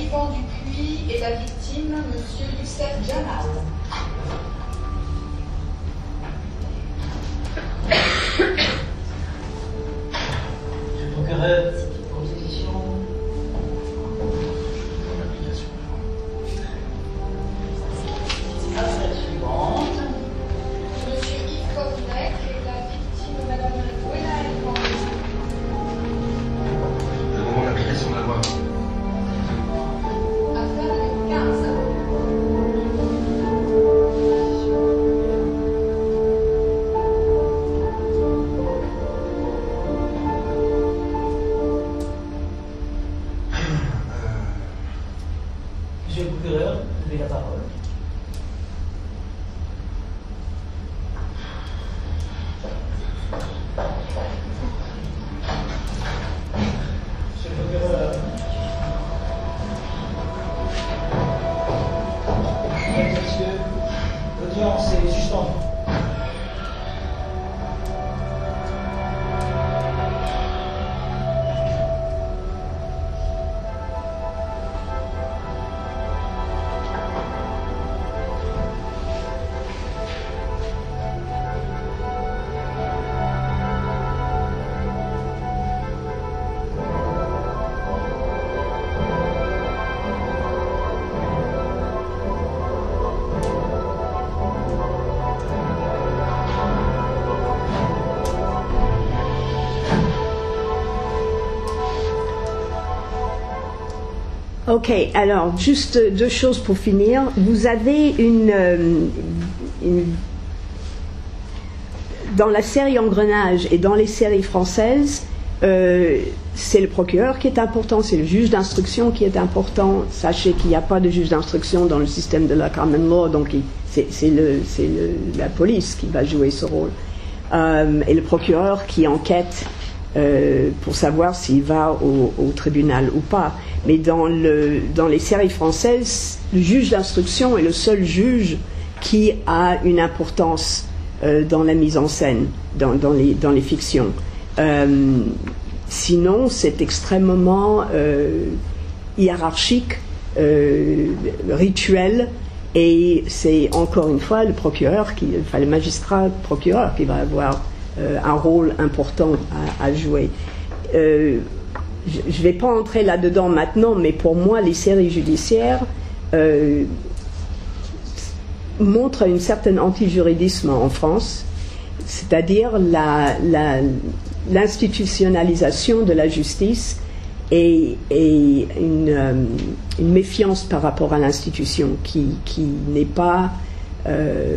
Yvan Dupuis et la victime, monsieur Youssef Jamal. Monsieur le procureur, proposition. Affaire suivante. Monsieur Yves Cornec et la victime, madame Gwenaëlle Vendée. Je demande l'application de la loi. Affaire numéro quinze. Monsieur le procureur, vous avez la parole. Monsieur le procureur. Mesdames et messieurs, l'audience est suspendue. Ok, alors juste deux choses pour finir. Vous avez une, euh, une dans la série Engrenage et dans les séries françaises, euh, c'est le procureur qui est important, c'est le juge d'instruction qui est important. Sachez qu'il n'y a pas de juge d'instruction dans le système de la common law, donc il, c'est, c'est, le, c'est le, la police qui va jouer ce rôle. Euh, et le procureur qui enquête euh, pour savoir s'il va au, au tribunal ou pas. Mais dans, le, dans les séries françaises, le juge d'instruction est le seul juge qui a une importance euh, dans la mise en scène, dans, dans, les, dans les fictions. Euh, sinon, c'est extrêmement euh, hiérarchique, euh, rituel, et c'est encore une fois le procureur, qui, enfin le magistrat procureur qui va avoir euh, un rôle important à, à jouer. Euh, je ne vais pas entrer là-dedans maintenant, mais pour moi, les séries judiciaires euh, montrent un certain antijuridisme en France, c'est-à-dire la, la, l'institutionnalisation de la justice et, et une, euh, une méfiance par rapport à l'institution qui, qui n'est pas euh,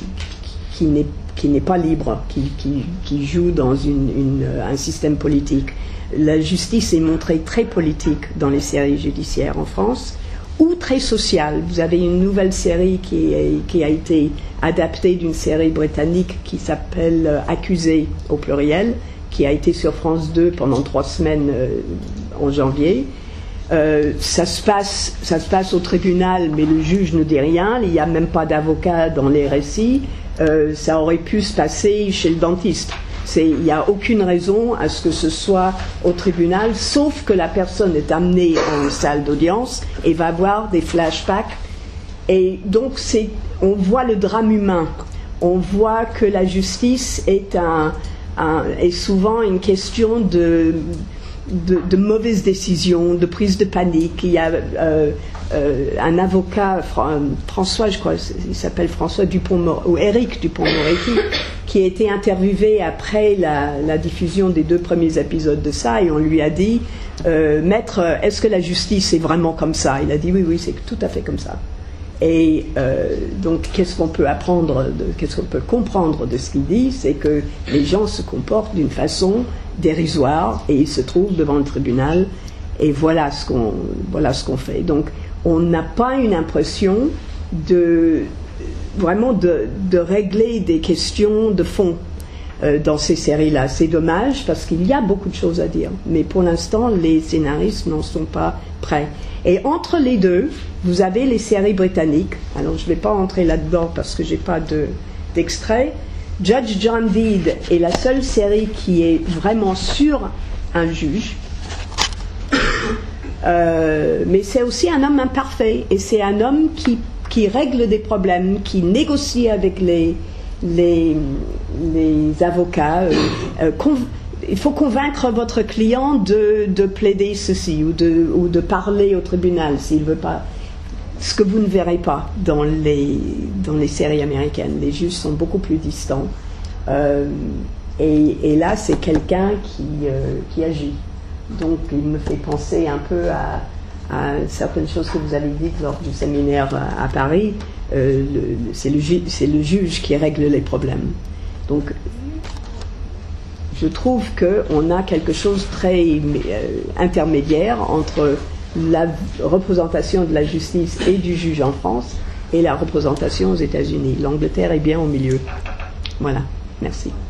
qui n'est qui n'est pas libre, qui, qui, qui joue dans une, une, un système politique. La justice est montrée très politique dans les séries judiciaires en France, ou très sociale. Vous avez une nouvelle série qui, est, qui a été adaptée d'une série britannique qui s'appelle euh, Accusé au pluriel, qui a été sur France deux pendant trois semaines euh, en janvier. Euh, ça se passe, ça se passe au tribunal, mais le juge ne dit rien. Il n'y a même pas d'avocat dans les récits. Euh, ça aurait pu se passer chez le dentiste. Il n'y a aucune raison à ce que ce soit au tribunal, sauf que la personne est amenée en salle d'audience et va avoir des flashbacks. Et donc, c'est, on voit le drame humain. On voit que la justice est, un, un, est souvent une question de, de, de mauvaises décisions, de prise de panique. Il y a euh, euh, un avocat, François, je crois, il s'appelle François Dupond-Moretti, ou Éric Dupond-Moretti, qui a été interviewé après la, la diffusion des deux premiers épisodes de ça, et on lui a dit euh, Maître, est-ce que la justice est vraiment comme ça? Il a dit oui, oui, c'est tout à fait comme ça. Et euh, donc, qu'est-ce qu'on peut apprendre, de, qu'est-ce qu'on peut comprendre de ce qu'il dit? C'est que les gens se comportent d'une façon dérisoire et ils se trouvent devant le tribunal, et voilà ce qu'on, voilà ce qu'on fait. Donc, on n'a pas une impression de vraiment de, de régler des questions de fond euh, dans ces séries-là. C'est dommage parce qu'il y a beaucoup de choses à dire, mais pour l'instant, les scénaristes n'en sont pas prêts. Et entre les deux, vous avez les séries britanniques. Alors, je ne vais pas entrer là-dedans parce que je n'ai pas de, d'extrait. Judge John Deed est la seule série qui est vraiment sur un juge. Euh, mais c'est aussi un homme imparfait, et c'est un homme qui, qui règle des problèmes, qui négocie avec les, les, les avocats. Euh, euh, conv- il faut convaincre votre client de, de plaider ceci ou de, ou de parler au tribunal s'il ne veut pas. Ce que vous ne verrez pas dans les, dans les séries américaines. Les juges sont beaucoup plus distants. Euh, et, et là, c'est quelqu'un qui, euh, qui agit. Donc, il me fait penser un peu à, à certaines choses que vous avez dites lors du séminaire à, à Paris. Euh, le, c'est, le ju- c'est le juge qui règle les problèmes. Donc, je trouve qu'on a quelque chose de très euh, intermédiaire entre la représentation de la justice et du juge en France et la représentation aux États-Unis. L'Angleterre est bien au milieu. Voilà, merci.